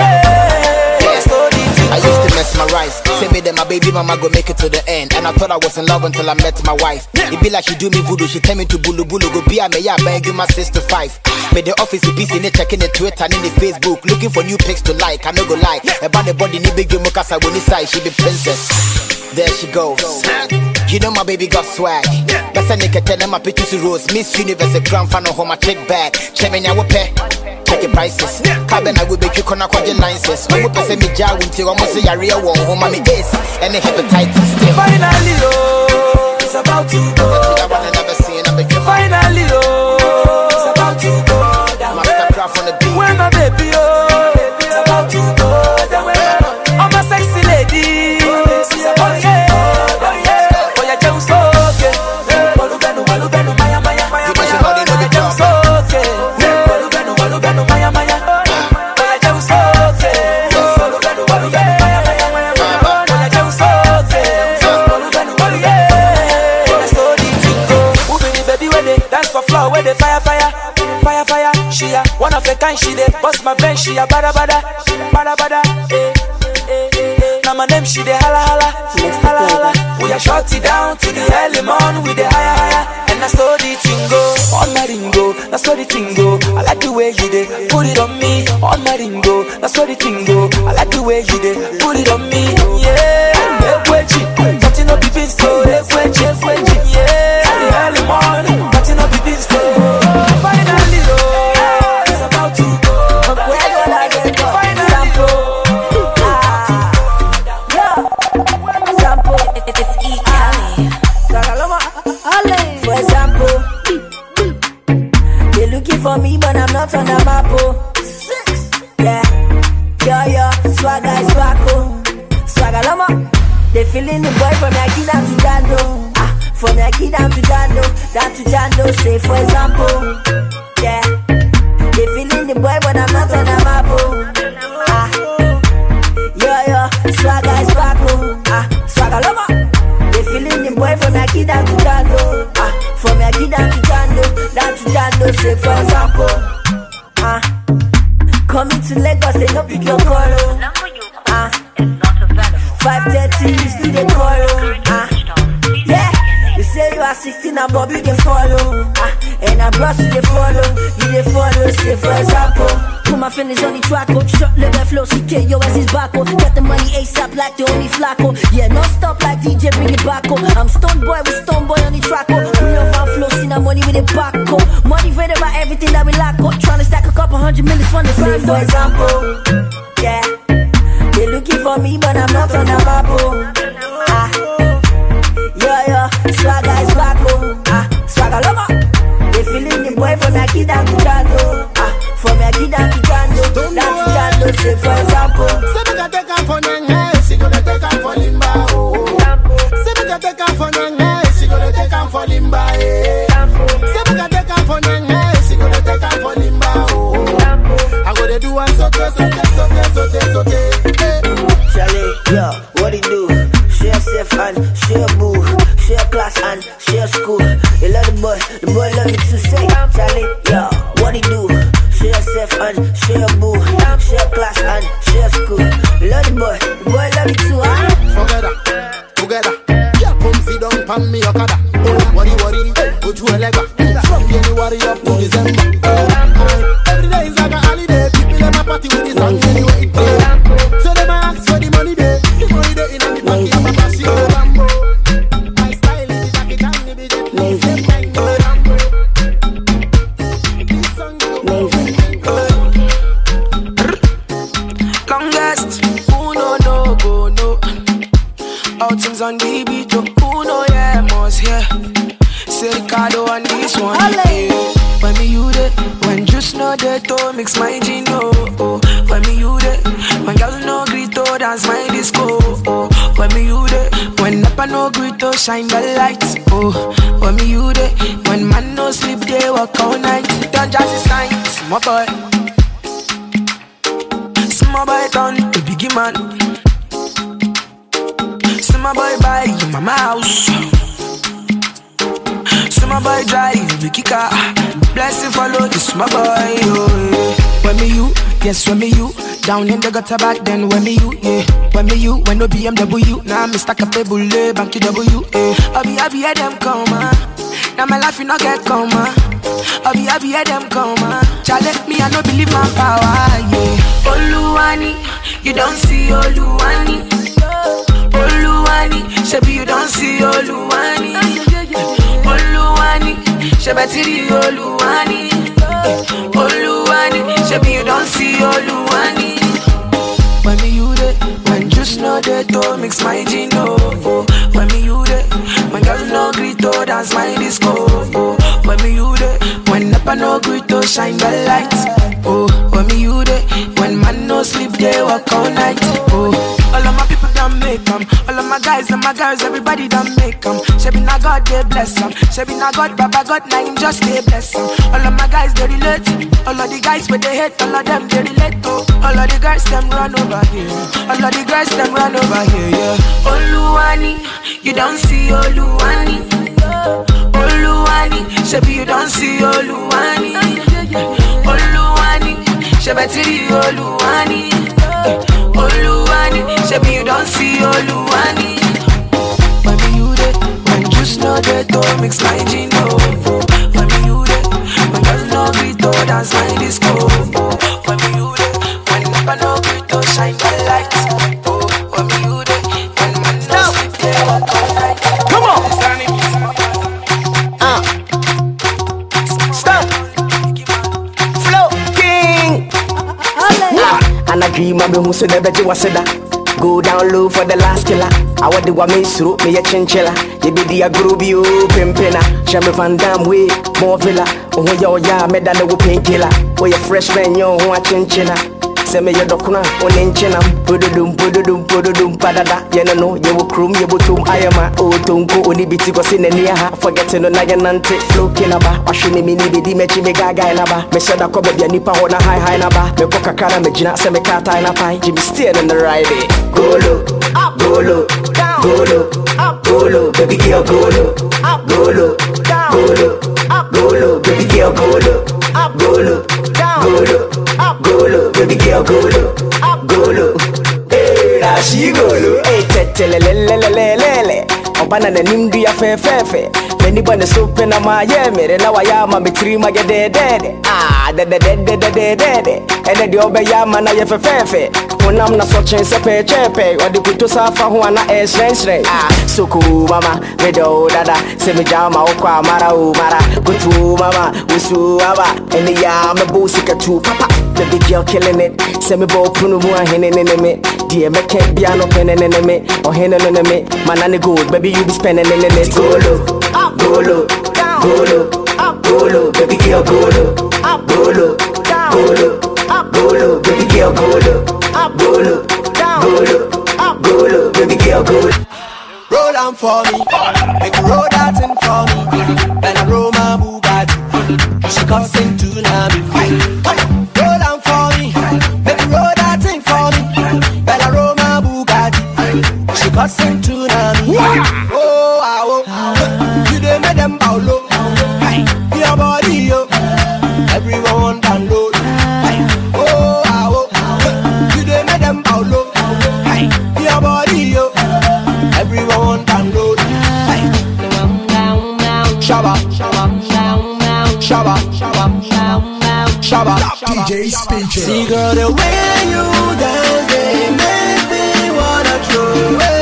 I used to mesmerize. Say me that my baby mama go make it to the end. And I thought I was in love until I met my wife. It be like she do me voodoo, she tell me to bulu bulu. Go be a me ya bang you my sister five. Made the office be busy, checking the Twitter and in the Facebook, looking for new pics to like. I no go lie. About the body ni big you mukasa when side, she be princess. There she goes. You know my baby got swag. Best I nigga tell them my pictures to rose. Miss Universe, a grand fan of home, my check bag. Check me now, pay. Check your prices. Cabin, I will make you corner quite your licenses. When we pass me jar until almost a real one, home, mommy is. And the hepatitis still. Finally, oh, it's about to go. Finally, oh, it's about to go down. Mastercraft on the beat. Where my baby, oh, it's about to go down. All my sexy ladies, it's about to go down. For your Jones, okay. Walubenu, walubenu, maya, maya, maya, maya. For your Jones, okay. Walubenu, walubenu, maya, maya. For your Jones, okay. Walubenu, walubenu, maya, maya, maya. For your Jones, okay. Walubenu, walubenu. Let's go the tingo. Moving the baby when they dance for floor, where they fire, fire. Fire, fire, she a one of a kind, she dey bust my brain, she a bada, bada, bada, bada, eh, eh, eh. Now my name, she dey holla, holla, holla, holla. We are short it down to the early morning with the higher, higher. And I saw the tingo, on my ringo, that's what the tingo. I like the way you dey put it on me, on my ringo, that's what the tingo. I like the way you dey put it on me, yeah. Ekwechi, nothing no be beans, so ekwechi, ekwechi, yeah. The early morning, nothing no be beans, so. For me, but I'm not on the map, oh. Yeah, yo, yo, swagger is back, oh. Swagger lama. They feeling the boy from Yaki down to Jando. Ah, from Yaki down to Jando, down to Jando, say for example. Yeah, they feeling the boy, but I'm not on the map, oh. Ah, yo, yo, swagger is back, oh. Ah, swagger lama. They feeling the boy from Yaki down to Jando. Ah, from Yaki down to Jando, down to Jando, say for example. Ah, coming to Lagos, they no pick your call, oh. Ah, five thirty, you still they call, oh. Ah, yeah, you say you are sixteen and Bobby they follow. Ah, and I brought you they follow, you they follow, say for example. Put my finish on the track, oh. Short level flow, C K, your ass is back, oh. Get the money ASAP like the only flacco. Yeah, no stop like D J, bring it back, oh. I'm stone boy with stone boy on the track, oh. Bring your fan flow, see that money with it back, oh. Motivated by everything that we lack, oh. Tryna stack a couple hundred millions from the front, for example. Yeah, they looking for me, but I'm not on the map, oh. Ah, yo, yo, swagger is back, oh. Ah, swagger lover. They feeling the boy from From your kid down to Jando, ah, from your kid down to Jando, down to Jando, say for example. Say me can take her for Nenge, she gonna take her for Limba. Say me can take her for Nenge, she gonna take her for Limba. Say me can take her for Nenge, she gonna take her for Limba. I gotta do one sote, sote, sote, sote, sote. Charlie, yo, what it do? Share safe and share boo, share class and share school. You love the boy, the boy love you too. Say, Charlie, yo, what it do? Share safe and share boo, share class and share school. You love the boy, the boy love you too, huh? Together, together. Yeah, come sit down, pan me okada. Worry, worry, go to a lega. From January up to December. Every day is like a holiday. People in my party with this song anyway. So they might ask for the money day. The money day in the pocket of my passion. Rambo. My style is the jacket and the budget. Same kind of Rambo. This song longest, who no no go no. Outings on the beat, oh, who no yeah must hear. Say Ricardo on this one, yeah. When me you there, when just no there to mix my gin, oh, oh. When me you there, when girls no greet to dance my disco, oh. When me you there, when Napa no greet to shine the lights, oh. When me you there, when man no sleep they work all night. Don't just sign, my boy. Small boy done, a biggie man. Small boy buy your mama house. Small boy drive the kicker. Blessing follow this my boy. Oh, yeah. When me you, yes when me you. Down in the gutter back then when me you, yeah. When me you, when no B M W. Now me stack up a bullet, bank W, yeah. I be happy at them come, ah. Now my life you not get come, ah. I be happy at them come, ah. Challenge me, I no believe my power, yeah. Oluwani, you don't see Oluwani. Oluwani, shebi you don't see Oluwani. Oluwani, shebetiri Oluwani. Oluwani, shebi you don't see Oluwani. When me you there, when just no there to mix my gin, oh, oh. When me you there, when girls no greet to dance my disco, oh. When me you there, when Napa no greet to shine the lights, oh. When me you there, when man no sleep they work all night, oh. All of my people done make them. All of my guys and my girls, everybody done make them. Shebi na God, they bless them. Shebi na God, Baba God, na him just they bless them. All of my guys, they relate. All of the guys with they hate, all of them, they relate to. All of the girls, them run over here. All of the girls, them run over here, yeah. Oluwani, you don't see Oluwani. Oluwani, shebi you don't see Oluwani. Oluwani, shebetiri Oluwani. Oluwani, shebi you don't see Oluwani. When me you there, when just no there to mix my gin, oh, oh. When me you there, when girls no greet to dance my disco, oh. When me you there, when Napa no greet to shine the lights, oh. When me you there, when man no sleep they walk all night. Come on, uh. Stop. Flow King. And I dream of me who said never do was that. Go down low for the last killer. I want the woman through me a chinchilla. You be the groovy pimpina. Shammy Van Dam way, more villa. Oh, yo, ya, me than the painkiller. Oh, your freshman, yo, who a chinchilla. Send me your docuna, on inchinam. Pududum, pududum, pududum, padada. You know, you will crum, you will tomb. I am a old tonko, only bitty in the near her. Forgetting on Naganante, flow kinaba. I shouldn't mean the mechi me gaga in a bar. Me said I could be a nipa on a high high naba. Me coca cara, me gina, send me kata in a pie. Jimmy still in the ride. Go low, go low, go low, go low, baby girl, go low, go low, go low, go low, baby girl, go low, go low, go low, go low, baby girl, go low, go low. Hey, now she go low. Hey, tete le le le le le le. Obana na nimdu ya fe fe fe. Many bande sope na ma ye mere na wa ya ma mitri ma ge de de de. Ah, de de de de de de de de. Ene di obe ya ma na ye fe fe fe. Onam na so chen se pe chepe. Odi kuto safa ho na e shren shren. Ah, suku mama me do dada. Se me jama o kwa mara o mara. Kutu mama usu aba. Ene ya me bo sika tu papa. The big girl killing it. Se me bo punu mu a hene ne ne me. Die me can't be no pen ne ne me. O hene ne ne me. Man good, baby you be spending in it. Go low, go low, go low, go low, baby girl go low, them bow low. Hey, your body, yo. Everyone download. Hey, oh, ah, oh. You dey make them bow low. Hey, your body, yo. Everyone download. Hey, Shabba, Shabba, Shabba, Shabba, D J Speecher. See, girl, the way you dance, they make me wanna throw away.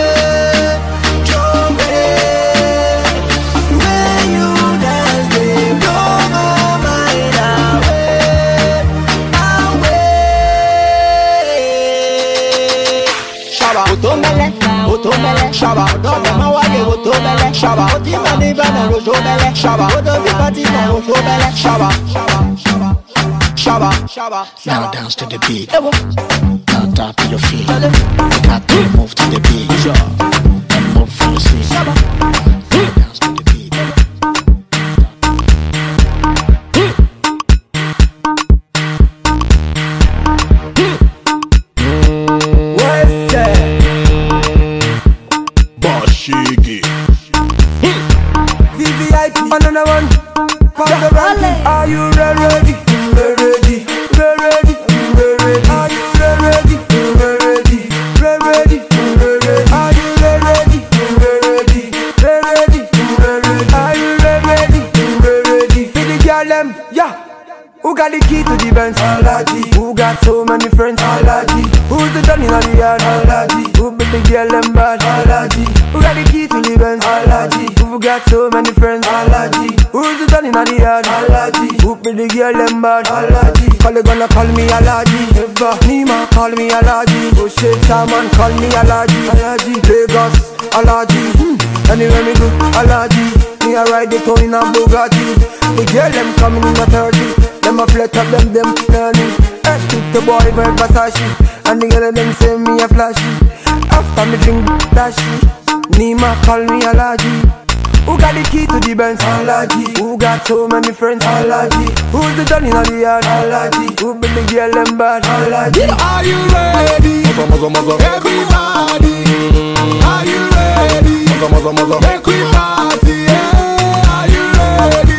Otomele, otomele, shaba. Odo mawaye otomele, shaba. Oti mani bana otomele, shaba. Odo mi party na otomele, shaba. Shaba, shaba. Now dance to the beat. Now tap to your feet. You got to move to the beat. And move for your seat. Now dance to the beat. What's that? Shiggy. V V I P, another one. Are you ready? Ready, ready, ready. Are you ready? Ready, ready, ready. Are you ready? Ready, ready, ready. Are you ready? Ready. For the girl them, yeah. Who got the key to the Benz? Alaji. Who got so many friends? Alaji. Who's the Johnny on the yard? Alaji. Who be the girl them bad? Alaji. Who got the key to the Benz? Alaji. Who got so many friends? Alaji. Who's the Johnny on the yard? Alaji. Who be the girl them bad? Alaji. Call they gonna call me Alaji. Eva, Nima, call me Alaji. Oh shit, Salman, call me Alaji. Alaji. Lagos, Alaji. Hmm. Anywhere me go, Alaji. Me a ride the town in a Bugatti. The girl them coming in a thirty. Them a flat up, them them learning. I took the boy by Versace. And the girl them say me a flashy. After me drink dashy, Nima call me Alaji. Who got the key to the Benz? Alaji. Who got so many friends? Alaji. Who's the Johnny on the yard? Alaji. Who be the girl them bad? Alaji. Are you ready? Everybody. Are you ready? Make we party, yeah. Are you ready?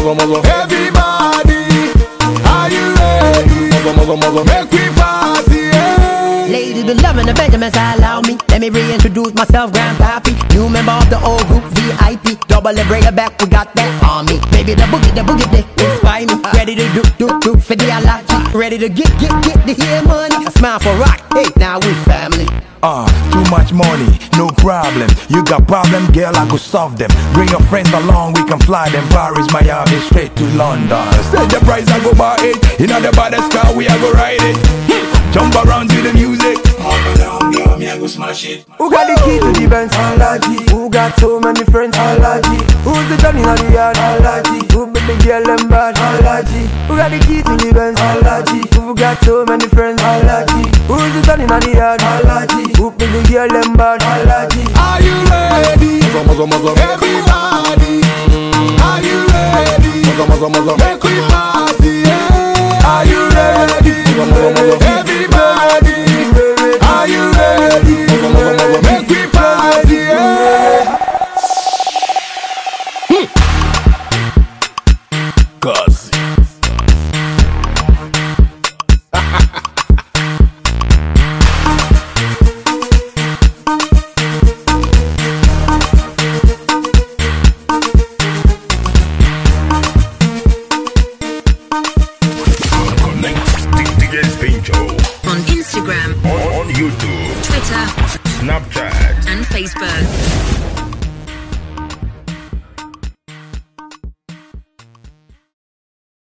Everybody. Are you ready? Make we party, yeah. Ladies be loving the Benjamins, allow me. Let me reintroduce myself, Grandpappy. New member of the old group, V I P. Double the break back, we got that army. Baby, the boogie, the boogie, they inspire me. Ready to do, do, do for the Alaji. Ready to get, get, get the hair money. A smile for rock, hey, now we family. Ah, uh, too much money, no problem. You got problem, girl, I could solve them. Bring your friends along, we can fly them. Paris, Miami, straight to London. Set the price, I go buy it. You know the baddest car, we I go ride it. Jump around to the music. Girl, me I go smash it. Who got the key to the Benz? Alaji. Who got so many friends? Alaji. Who's the Johnny on the yard? Alaji. Who be the girl them bad? Alaji. Who got the key to the Benz? Alaji. Who got so many friends? Alaji. Who's the Johnny on the yard? Alaji. Who be the girl them bad? Alaji. Are you ready? Everybody. Are you ready? Make we party, yeah. Are you ready? Everybody. Are you ready? Make we party, yeah. Cause on Instagram, on, on YouTube, Twitter, Snapchat, and Facebook.